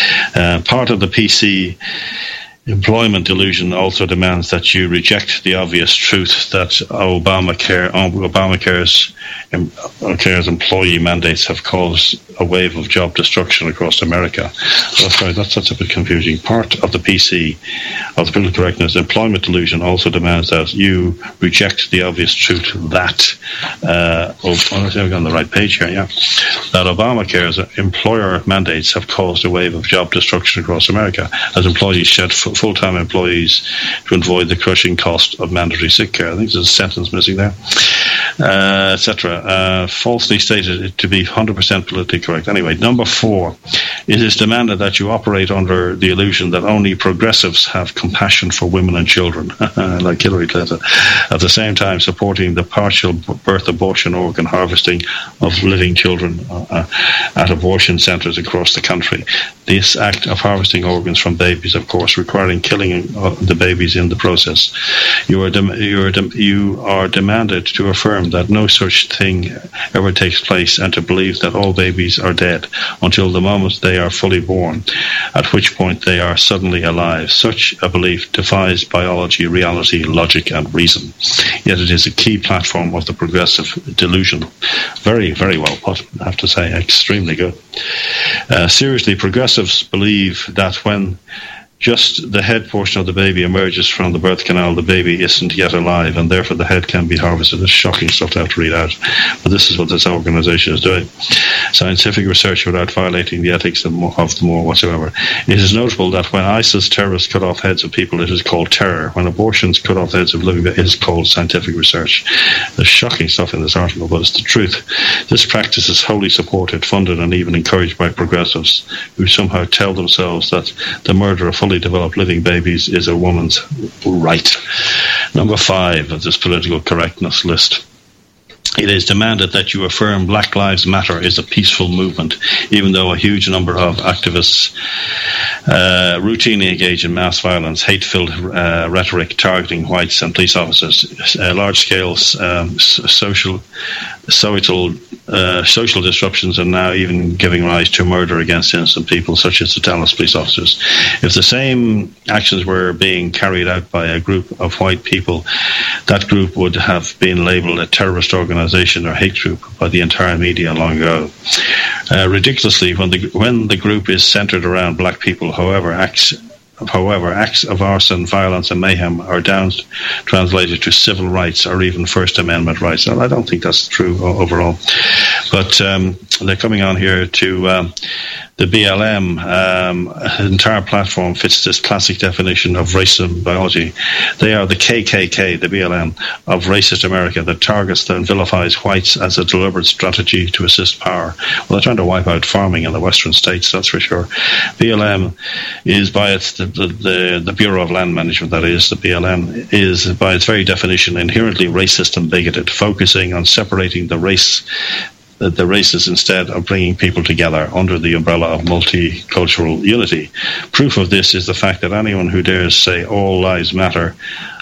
Uh, part of the P C employment delusion also demands that you reject the obvious truth that Obamacare, Obamacare's, Obamacare's employee mandates have caused a wave of job destruction across America. Oh, sorry, that's, that's a bit confusing. Part of the P C, of the political correctness, employment delusion also demands that you reject the obvious truth that, uh, oh, I think I'm on the right page here, yeah, that Obamacare's employer mandates have caused a wave of job destruction across America as employees shed f- full-time employees to avoid the crushing cost of mandatory sick care. I think there's a sentence missing there, uh, et cetera. Uh, falsely stated it to be one hundred percent politically correct. Anyway, number four, it is demanded that you operate under the illusion that only progressives have compassion for women and children, like Hillary Clinton, at the same time supporting the partial birth, abortion, organ harvesting of living children uh, at abortion centres across the country. This act of harvesting organs from babies, of course, requiring killing the babies in the process. You are, dem- you, are dem- you are demanded to affirm that no such thing ever takes place and to believe that all babies are dead until the moment they are fully born, at which point they are suddenly alive. Such a belief defies biology, reality, logic, and reason. Yet it is a key platform of the progressive delusion. Very, very well put, I have to say. Extremely good. Uh, seriously, progressives believe that when just the head portion of the baby emerges from the birth canal, the baby isn't yet alive, and therefore the head can be harvested. It's shocking stuff to have to read out, but this is what this organisation is doing. Scientific research without violating the ethics of, of the more whatsoever. It is notable that when ISIS terrorists cut off heads of people, it is called terror. When abortions cut off heads of living, it is called scientific research. There's shocking stuff in this article, but it's the truth. This practice is wholly supported, funded, and even encouraged by progressives who somehow tell themselves that the murder of fully developed living babies is a woman's right. Number five of this political correctness list. It is demanded that you affirm Black Lives Matter is a peaceful movement, even though a huge number of activists uh, routinely engage in mass violence, hate-filled uh, rhetoric targeting whites and police officers, uh, large-scale um, social, social, uh, social disruptions, and now even giving rise to murder against innocent people, such as the Dallas police officers. If the same actions were being carried out by a group of white people, that group would have been labelled a terrorist organisation or hate group by the entire media long ago. Uh, ridiculously, when the when the group is centred around black people, however, acts However, acts of arson, violence, and mayhem are down translated to civil rights or even First Amendment rights. Well, I don't think that's true overall. But um, they're coming on here to um, the B L M. Um, entire platform fits this classic definition of racism biology. They are the K K K, the B L M, of racist America that targets and vilifies whites as a deliberate strategy to assist power. Well, they're trying to wipe out farming in the western states, that's for sure. B L M is by its the, the, the Bureau of Land Management, that is, the B L M, is by its very definition inherently racist and bigoted, focusing on separating the race the races instead of bringing people together under the umbrella of multicultural unity. Proof of this is the fact that anyone who dares say all lives matter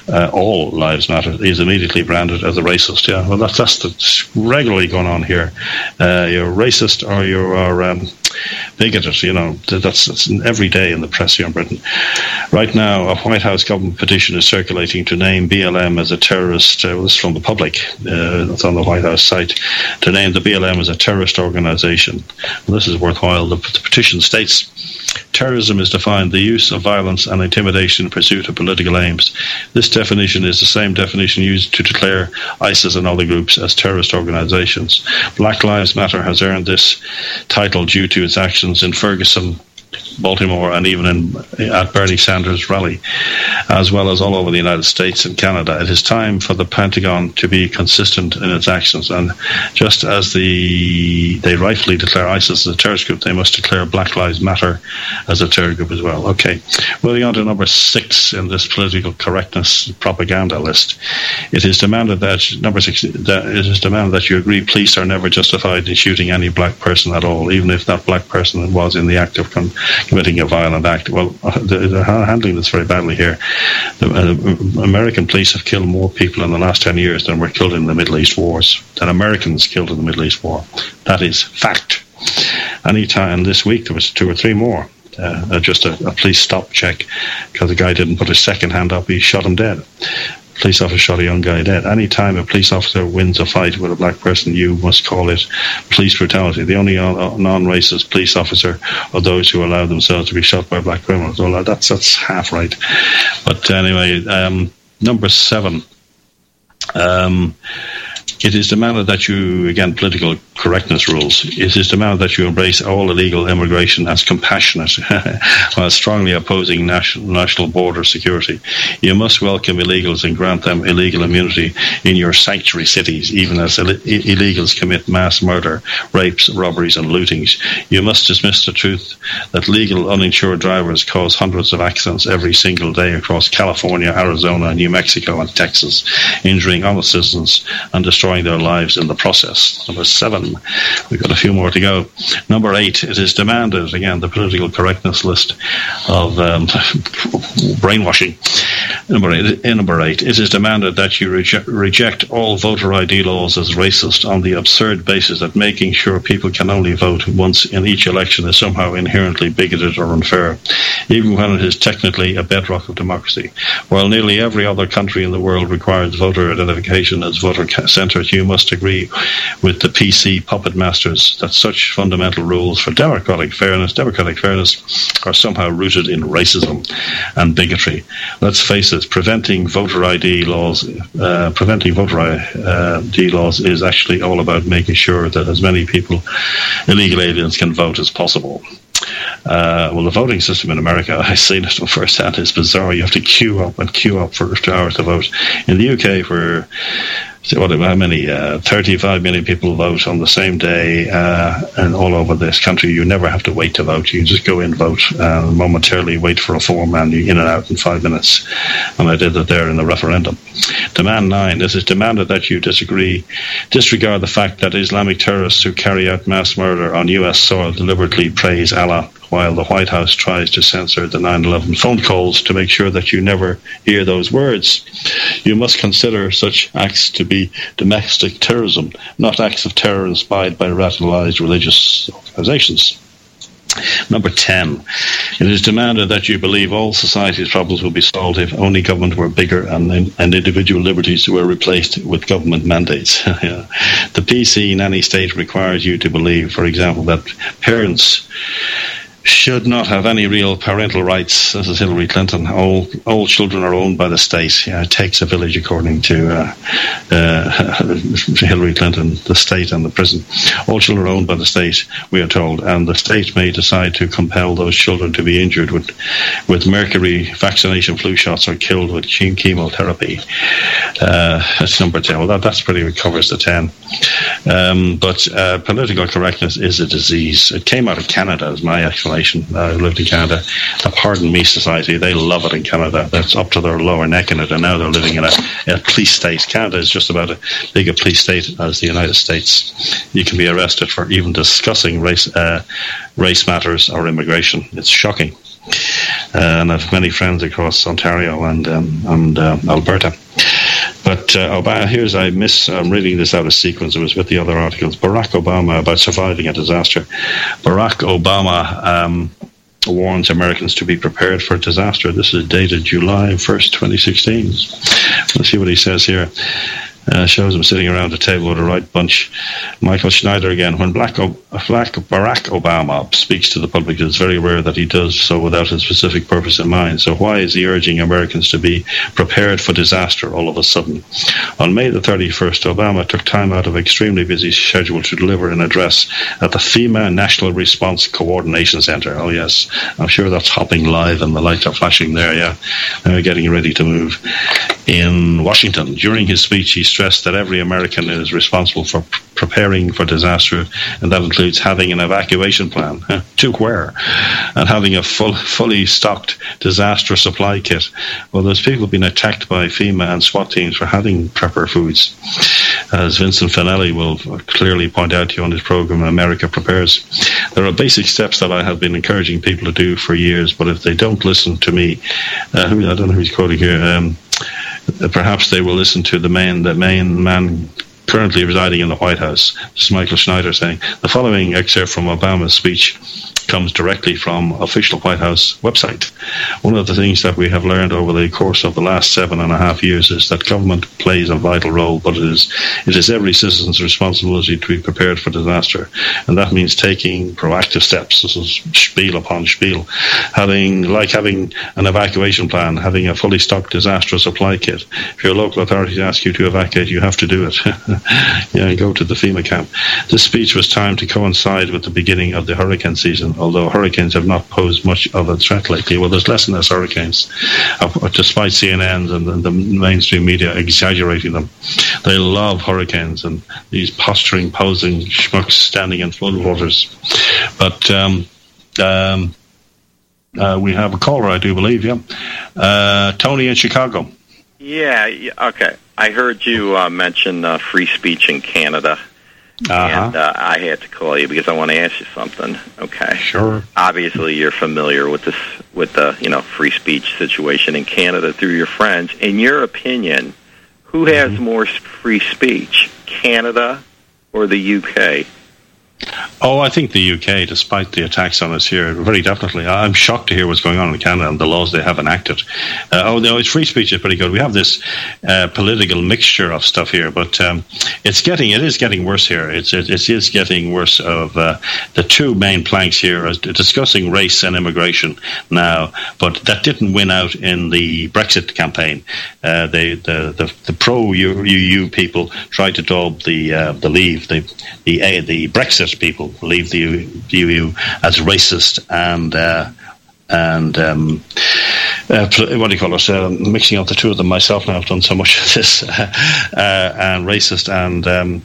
uh, all lives matter, is immediately branded as a racist. Yeah, well, that's, that's, that's regularly going on here. Uh, you're racist or you are um, bigoted. You know, that's, that's every day in the press here in Britain. Right now, a White House government petition is circulating to name B L M as a terrorist. Uh, this is from the public. Uh, it's on the White House site, to name the B L M as a terrorist organisation. Well, this is worthwhile. The, the petition states, terrorism is defined the use of violence and intimidation in pursuit of political aims. This definition is the same definition used to declare ISIS and other groups as terrorist organisations. Black Lives Matter has earned this title due to its actions in Ferguson, Baltimore, and even in, at Bernie Sanders' rally, as well as all over the United States and Canada. It is time for the Pentagon to be consistent in its actions, and just as the they rightfully declare ISIS as a terrorist group, they must declare Black Lives Matter as a terrorist group as well. Okay, moving on to number six in this political correctness propaganda list. It is demanded that number six that it is demanded that you agree police are never justified in shooting any black person at all, even if that black person was in the act of con- committing a violent act. Well, they're handling this very badly here. The uh, American police have killed more people in the last ten years than were killed in the Middle East wars, than Americans killed in the Middle East war. That is fact. Anytime this week there was two or three more. Uh, just a, a police stop check because the guy didn't put his second hand up, he shot him dead. Police officer shot a young guy dead. Any time a police officer wins a fight with a black person, you must call it police brutality. The only non-racist police officer are those who allow themselves to be shot by black criminals. Well, that's that's half right. But anyway, um, number seven. Um, It is demanded that you, again, political correctness rules, it is demanded that you embrace all illegal immigration as compassionate while strongly opposing national, national border security. You must welcome illegals and grant them illegal immunity in your sanctuary cities, even as Ill- illegals commit mass murder, rapes, robberies and lootings. You must dismiss the truth that legal uninsured drivers cause hundreds of accidents every single day across California, Arizona, New Mexico and Texas, injuring honest citizens and destroying their lives in the process. Number seven, we've got a few more to go. Number eight, it is demanded, again, the political correctness list of um, brainwashing. Number eight, number eight, it is demanded that you reje- reject all voter I D laws as racist on the absurd basis that making sure people can only vote once in each election is somehow inherently bigoted or unfair, even when it is technically a bedrock of democracy. While nearly every other country in the world requires voter identification as voter centres, you must agree with the P C puppet masters that such fundamental rules for democratic fairness, democratic fairness are somehow rooted in racism and bigotry. Let's face it, preventing voter I D laws, uh, preventing voter I D laws is actually all about making sure that as many people, illegal aliens, can vote as possible. Uh, well, the voting system in America, I've seen it firsthand, is bizarre. You have to queue up and queue up for two hours to vote. In the U K, where what, how many, uh, thirty-five million people vote on the same day, uh, and all over this country, you never have to wait to vote. You just go in, vote, uh, momentarily wait for a form, and you're in and out in five minutes. And I did that there in the referendum. Demand nine, this is demanded that you disagree, disregard the fact that Islamic terrorists who carry out mass murder on U S soil deliberately praise Allah, while the White House tries to censor the nine eleven phone calls to make sure that you never hear those words. You must consider such acts to be domestic terrorism, not acts of terror inspired by radicalized religious organizations. Number ten, it is demanded that you believe all society's problems will be solved if only government were bigger and, and individual liberties were replaced with government mandates. Yeah. The P C in any state requires you to believe, for example, that parents should not have any real parental rights. This is Hillary Clinton. All all children are owned by the state. Yeah, it takes a village, according to uh, uh, Hillary Clinton, the state and the prison. All children are owned by the state, we are told, and the state may decide to compel those children to be injured with with mercury vaccination flu shots or killed with chemotherapy. Uh, that's number ten. Well, that that's pretty covers the ten. Um, but uh, political correctness is a disease. It came out of Canada, as my explanation. I uh, lived in Canada. The Pardon Me Society, they love it in Canada. That's up to their lower neck in it, and now they're living in a, a police state. Canada is just about as big a police state as the United States. You can be arrested for even discussing race, uh, race matters or immigration. It's shocking. Uh, and I have many friends across Ontario and um, and uh, Alberta. But uh, Obama, here's, I miss, I'm reading this out of sequence, it was with the other articles. Barack Obama, about surviving a disaster. Barack Obama um, warns Americans to be prepared for disaster. This is dated July first, twenty sixteen. Let's see what he says here. Uh, shows him sitting around a table with a right bunch. Michael Schneider again. When Black, o- Black Barack Obama speaks to the public, it's very rare that he does so without a specific purpose in mind. So why is he urging Americans to be prepared for disaster all of a sudden? On May the thirty-first, Obama took time out of an extremely busy schedule to deliver an address at the FEMA National Response Coordination Center. Oh yes, I'm sure that's hopping live and the lights are flashing there, yeah. They're getting ready to move. In Washington, during his speech, he stressed that every American is responsible for p- preparing for disaster, and that includes having an evacuation plan. To where? And having a full, fully stocked disaster supply kit. Well, there's people being attacked by FEMA and SWAT teams for having prepper foods. As Vincent Finelli will clearly point out to you on his program, America Prepares. There are basic steps that I have been encouraging people to do for years, but if they don't listen to me, uh, who, I don't know who's quoting here, um, perhaps they will listen to the main, the main man currently residing in the White House. This is Michael Schneider saying, the following excerpt from Obama's speech comes directly from official White House website. One of the things that we have learned over the course of the last seven and a half years is that government plays a vital role, but it is it is every citizen's responsibility to be prepared for disaster, and that means taking proactive steps. This is spiel upon spiel. Having like having an evacuation plan, having a fully stocked disaster supply kit. If your local authorities ask you to evacuate, you have to do it. Yeah, go to the FEMA camp. This speech was timed to coincide with the beginning of the hurricane season, although hurricanes have not posed much of a threat lately. Well, there's less and less hurricanes, uh, despite C N N's and, and the mainstream media exaggerating them. They love hurricanes and these posturing, posing schmucks standing in floodwaters. But um, um, uh, we have a caller, I do believe, yeah. Uh, Tony in Chicago. Yeah, yeah, okay. I heard you uh, mention uh, free speech in Canada. Uh-huh. And uh, I had to call you because I want to ask you something. Okay. Sure. Obviously, you're familiar with this, with the you know free speech situation in Canada through your friends. In your opinion, who has mm-hmm. more free speech, Canada or the U K? Oh, I think the U K, despite the attacks on us here, very definitely. I'm shocked to hear what's going on in Canada and the laws they have enacted. Uh, oh, no, it's free speech is pretty good. We have this uh, political mixture of stuff here, but um, it's getting, it is getting worse here. It's, it, it is getting worse. Of uh, the two main planks here are discussing race and immigration now, but that didn't win out in the Brexit campaign. Uh, they, the the, the pro-E U people tried to dub the uh, the Leave, the the uh, the Brexit people leave the E U as racist and uh, and um, uh, what do you call it? Uh, mixing up the two of them myself now. I've done so much of this uh, and racist and um,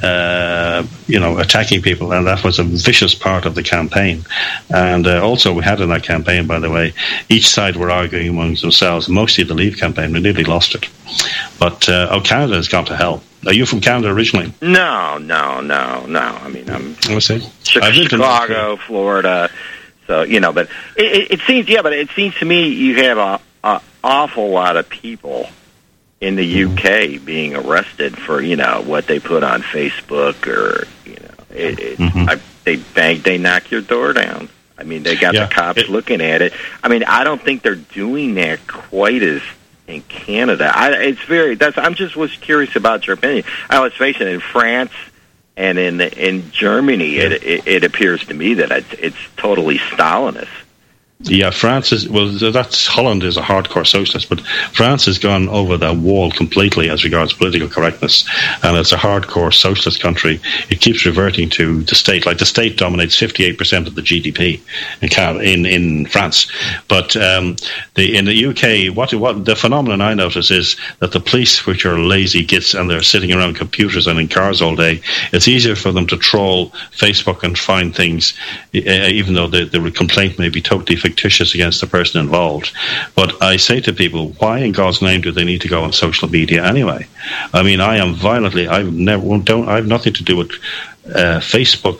uh, you know attacking people, and that was a vicious part of the campaign. And uh, also we had in that campaign, by the way, each side were arguing amongst themselves. Mostly the Leave campaign, we nearly lost it. But uh, oh, Canada has gone to hell. Are you from Canada originally? No, no, no, no. I mean, I'm I see. Chicago, Florida. So you know, but it, it seems, yeah, but it seems to me you have a, a awful lot of people in the U K being arrested for you know what they put on Facebook or you know, it, it, mm-hmm. I, they bang, they knock your door down. I mean, they got yeah. the cops it, looking at it. I mean, I don't think they're doing that quite as. In Canada, I, it's very. That's. I'm just was curious about your opinion. I was facing in France and in in Germany. Yeah. It, it it appears to me that it's it's totally Stalinist. Yeah, France is, well, that's, Holland is a hardcore socialist, but France has gone over that wall completely as regards political correctness, and it's a hardcore socialist country. It keeps reverting to the state, like the state dominates fifty-eight percent of the G D P in in, in France. But um, the, in the U K, what, what the phenomenon I notice is that the police, which are lazy gits and they're sitting around computers and in cars all day, it's easier for them to troll Facebook and find things, even though the, the complaint may be totally fictitious against the person involved. But I say to people, why in God's name do they need to go on social media anyway? I mean, I am violently, I've never, don't, I have nothing to do with uh, Facebook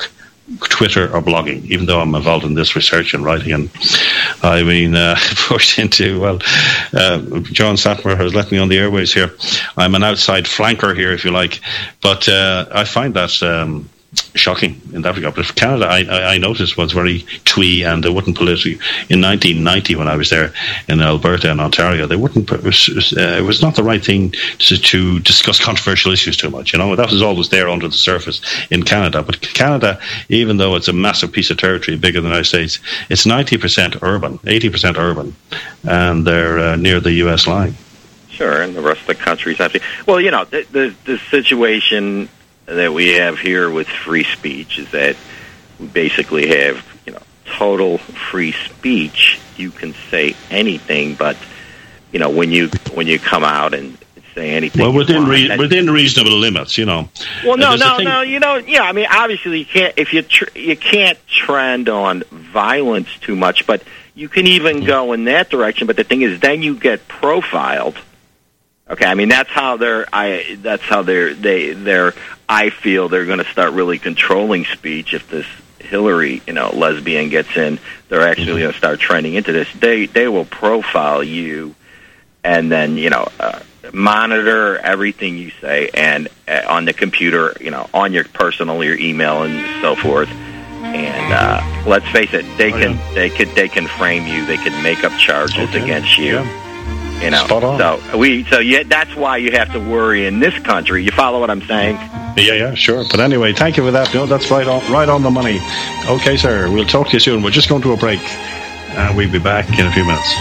Twitter or blogging, even though I'm involved in this research and writing. And I mean, uh, pushed into, well, uh, John Satmer has let me on the airways here. I'm an outside flanker here, if you like. But uh, I find that um, shocking in that regard. But Canada, I, I, I noticed, was very twee, and they wouldn't politically. In nineteen ninety, when I was there in Alberta and Ontario, they wouldn't. It was, uh, it was not the right thing to, to discuss controversial issues too much. You know, that was always there under the surface in Canada. But Canada, even though it's a massive piece of territory, bigger than the United States, it's ninety percent urban, eighty percent urban, and they're uh, near the U S line. Sure, and the rest of the country's actually. Well, you know, the, the the situation that we have here with free speech is that we basically have, you know, total free speech. You can say anything, but you know, when you when you come out and say anything, well, within want, re- within reasonable limits, you know. Well, no, no, no, you know, yeah. I mean, obviously, you can't if you tr- you can't trend on violence too much, but you can even mm-hmm. go in that direction. But the thing is, then you get profiled. Okay, I mean that's how they're. I that's how they're. They they're. I feel they're going to start really controlling speech if this Hillary, you know, lesbian gets in. They're actually mm-hmm. going to start trending into this. They they will profile you, and then you know uh, monitor everything you say, and uh, on the computer, you know, on your personal, your email, and so forth. And uh, let's face it, they oh, can yeah. they could they can frame you. They could make up charges okay. against you. Yeah. You know, Spot on. so we, so yeah, that's why you have to worry in this country. You follow what I'm saying? Yeah, yeah, sure. But anyway, thank you for that. No, that's right on, right on the money. Okay, sir. We'll talk to you soon. We're just going to a break, and we'll be back in a few minutes.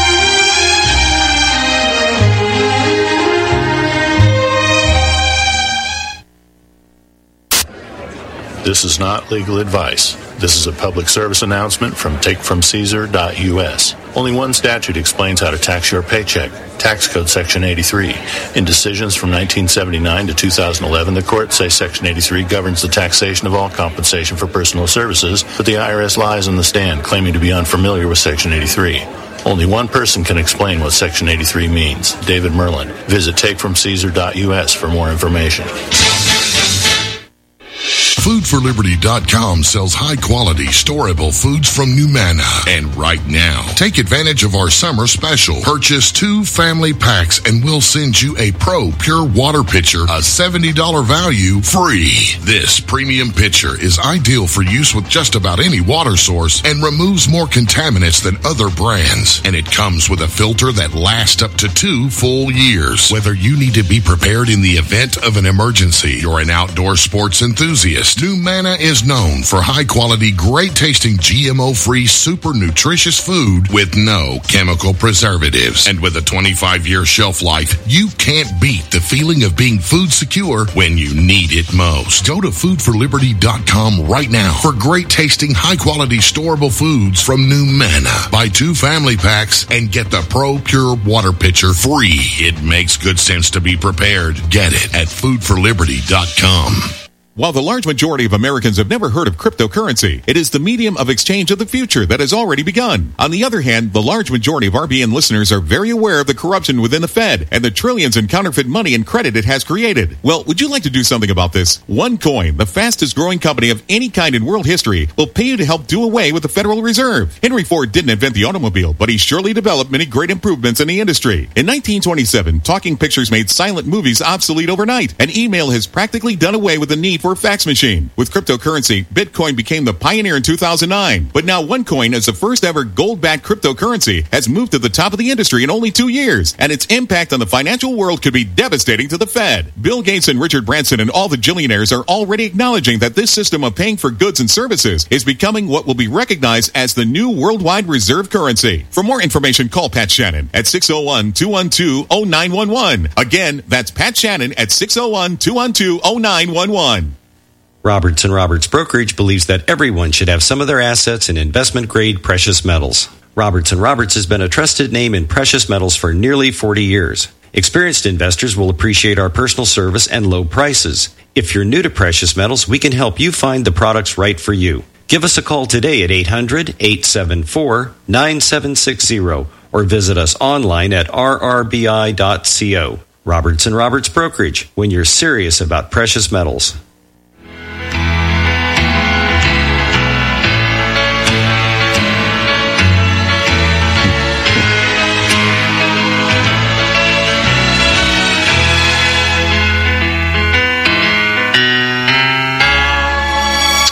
This is not legal advice. This is a public service announcement from take from caesar dot U S. Only one statute explains how to tax your paycheck. Tax Code Section eighty-three. In decisions from nineteen seventy-nine to two thousand eleven, the courts say Section eighty-three governs the taxation of all compensation for personal services, but the I R S lies on the stand, claiming to be unfamiliar with Section eighty-three. Only one person can explain what Section eighty-three means, David Merlin. Visit take from caesar dot U S for more information. food for liberty dot com sells high-quality, storable foods from Numana. And right now, take advantage of our summer special. Purchase two family packs and we'll send you a Pro Pure Water Pitcher, a seventy dollars value, free. This premium pitcher is ideal for use with just about any water source and removes more contaminants than other brands. And it comes with a filter that lasts up to two full years. Whether you need to be prepared in the event of an emergency or an outdoor sports enthusiast, Numana is known for high-quality, great-tasting, G M O-free, super nutritious food with no chemical preservatives. And with a twenty-five year shelf life, you can't beat the feeling of being food secure when you need it most. Go to food for liberty dot com right now for great-tasting, high-quality, storable foods from Numana. Buy two family packs and get the Pro Pure Water Pitcher free. It makes good sense to be prepared. Get it at food for liberty dot com. While the large majority of Americans have never heard of cryptocurrency, it is the medium of exchange of the future that has already begun. On the other hand, the large majority of R B N listeners are very aware of the corruption within the Fed and the trillions in counterfeit money and credit it has created. Well, would you like to do something about this? OneCoin, the fastest growing company of any kind in world history, will pay you to help do away with the Federal Reserve. Henry Ford didn't invent the automobile, but he surely developed many great improvements in the industry. In nineteen twenty-seven, talking pictures made silent movies obsolete overnight, and email has practically done away with the need for a fax machine. With cryptocurrency, Bitcoin became the pioneer in two thousand nine. But now OneCoin, as the first ever gold-backed cryptocurrency, has moved to the top of the industry in only two years, and its impact on the financial world could be devastating to the Fed. Bill Gates and Richard Branson and all the billionaires are already acknowledging that this system of paying for goods and services is becoming what will be recognized as the new worldwide reserve currency. For more information, call Pat Shannon at six oh one, two one two, oh nine one one. Again, that's Pat Shannon at six oh one, two one two, oh nine one one. Roberts and Roberts Brokerage believes that everyone should have some of their assets in investment-grade precious metals. Roberts and Roberts has been a trusted name in precious metals for nearly forty years. Experienced investors will appreciate our personal service and low prices. If you're new to precious metals, we can help you find the products right for you. Give us a call today at eight hundred, eight seven four, nine seven six zero or visit us online at r r b i dot co. Roberts and Roberts Brokerage, when you're serious about precious metals.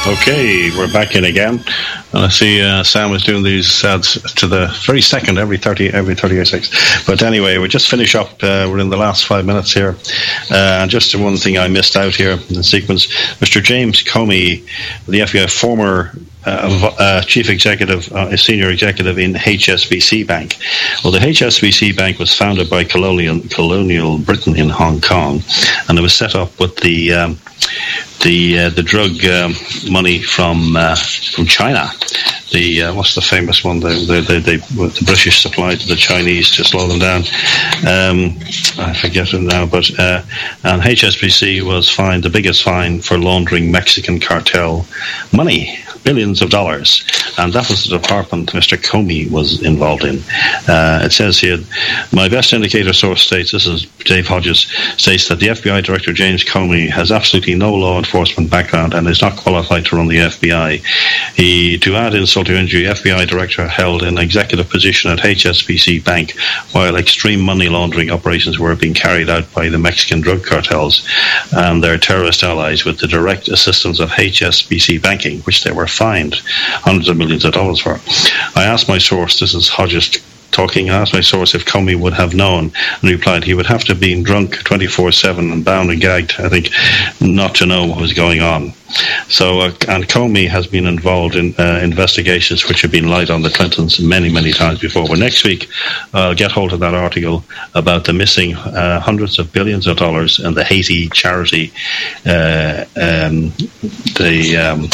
Okay, we're back in again, and I see uh, Sam is doing these ads to the very second, every thirty, every thirty or six. But anyway, we just finish up. Uh, we're in the last five minutes here, uh, and just one thing I missed out here in the sequence: Mister James Comey, the F B I former Uh, uh, chief executive, uh, a senior executive in H S B C Bank. Well, the H S B C Bank was founded by colonial colonial Britain in Hong Kong, and it was set up with the um, the uh, the drug um, money from uh, from China. The uh, what's the famous one? The the, the, the, the British supplied to the Chinese to slow them down. Um, I forget it now, but uh, and H S B C was fined the biggest fine for laundering Mexican cartel money. Billions of dollars, and that was the department Mister Comey was involved in. Uh, it says here, my best indicator source states, this is Dave Hodges, states that the F B I Director James Comey has absolutely no law enforcement background and is not qualified to run the F B I. He, to add insult to injury, F B I Director held an executive position at H S B C Bank while extreme money laundering operations were being carried out by the Mexican drug cartels and their terrorist allies with the direct assistance of H S B C Banking, which they were fined hundreds of millions of dollars for. I asked my source, this is Hodges talking, I asked my source if Comey would have known, and replied he would have to have been drunk twenty-four seven and bound and gagged, I think, not to know what was going on. So, uh, and Comey has been involved in uh, investigations which have been lied on the Clintons many, many times before. But next week, I'll get hold of that article about the missing uh, hundreds of billions of dollars in the Haiti charity, uh, um, the um,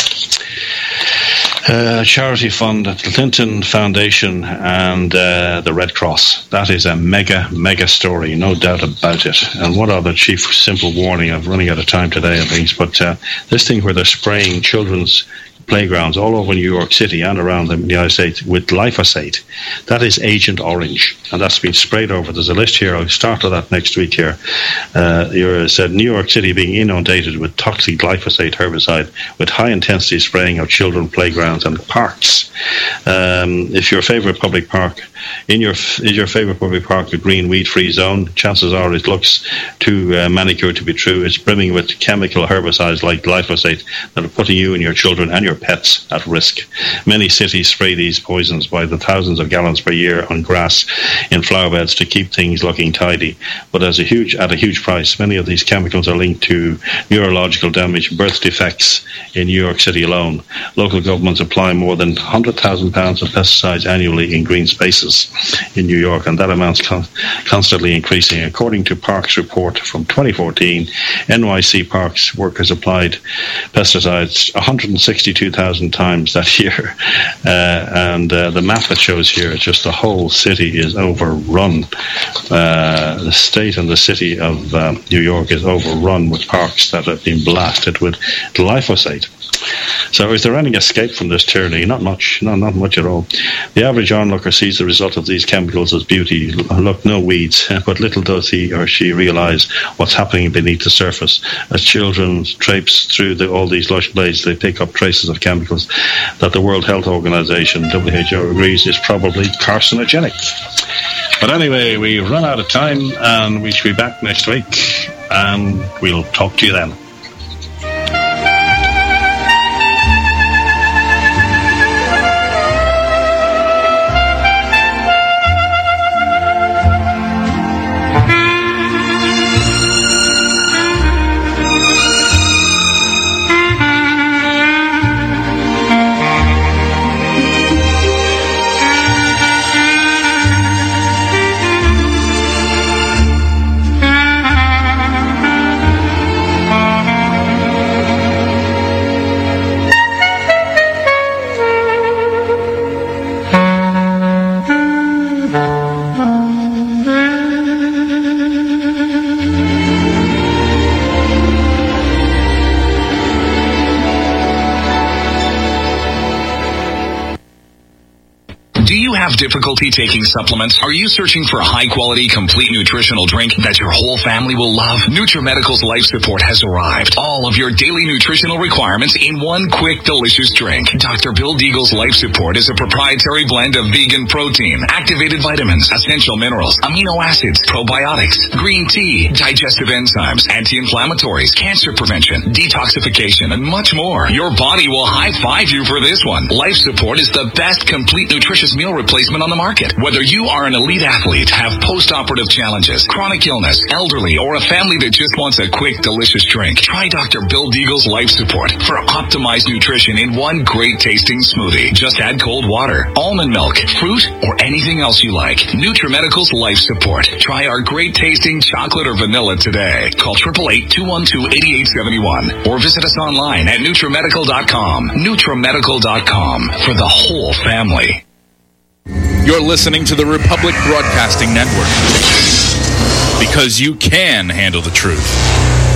uh, charity fund, the Clinton Foundation, and uh, the Red Cross. That is a mega, mega story, no doubt about it. And what are the chief simple warning? I'm running out of time today, I think, but uh, this thing where they're spraying children's playgrounds all over New York City and around the United States with glyphosate. That is Agent Orange, and that's been sprayed over. There's a list here. I'll start with that next week here. Uh, you said New York City being inundated with toxic glyphosate herbicide with high-intensity spraying of children playgrounds and parks. Um, if your favorite public park, in your is your favorite public park a green weed-free zone, chances are it looks too uh, manicured to be true. It's brimming with chemical herbicides like glyphosate that are putting you and your children and your pets at risk. Many cities spray these poisons by the thousands of gallons per year on grass in flower beds to keep things looking tidy, but as a huge at a huge price. Many of these chemicals are linked to neurological damage, birth defects in New York City alone. Local governments apply more than one hundred thousand pounds of pesticides annually in green spaces in New York, and that amount's con- constantly increasing. According to Parks report from twenty fourteen, N Y C Parks workers applied pesticides one hundred sixty-two thousand times that year, uh, and uh, the map that shows here, just the whole city is overrun. Uh, the state and the city of uh, New York is overrun with parks that have been blasted with glyphosate. So is there any escape from this tyranny? Not much, no, not much at all. The average onlooker sees the result of these chemicals as beauty. Look, no weeds, but little does he or she realize what's happening beneath the surface. As children traipse through the, all these lush blades, they pick up traces of chemicals that the World Health Organization, W H O, agrees is probably carcinogenic. But anyway, we've run out of time, and we should be back next week, and we'll talk to you then. Bye. Do you have difficulty taking supplements? Are you searching for a high-quality, complete nutritional drink that your whole family will love? NutriMedical's Life Support has arrived. All of your daily nutritional requirements in one quick, delicious drink. Doctor Bill Deagle's Life Support is a proprietary blend of vegan protein, activated vitamins, essential minerals, amino acids, probiotics, green tea, digestive enzymes, anti-inflammatories, cancer prevention, detoxification, and much more. Your body will high-five you for this one. Life Support is the best complete nutritious meal replacement on the market. Whether you are an elite athlete, have post-operative challenges, chronic illness, elderly, or a family that just wants a quick, delicious drink, try Doctor Bill Deagle's Life Support for optimized nutrition in one great-tasting smoothie. Just add cold water, almond milk, fruit, or anything else you like. NutriMedical's Life Support. Try our great-tasting chocolate or vanilla today. Call eight eight eight, two one two, eight eight seven one or visit us online at NutriMedical dot com. NutriMedical dot com for the whole family. You're listening to the Republic Broadcasting Network because you can handle the truth.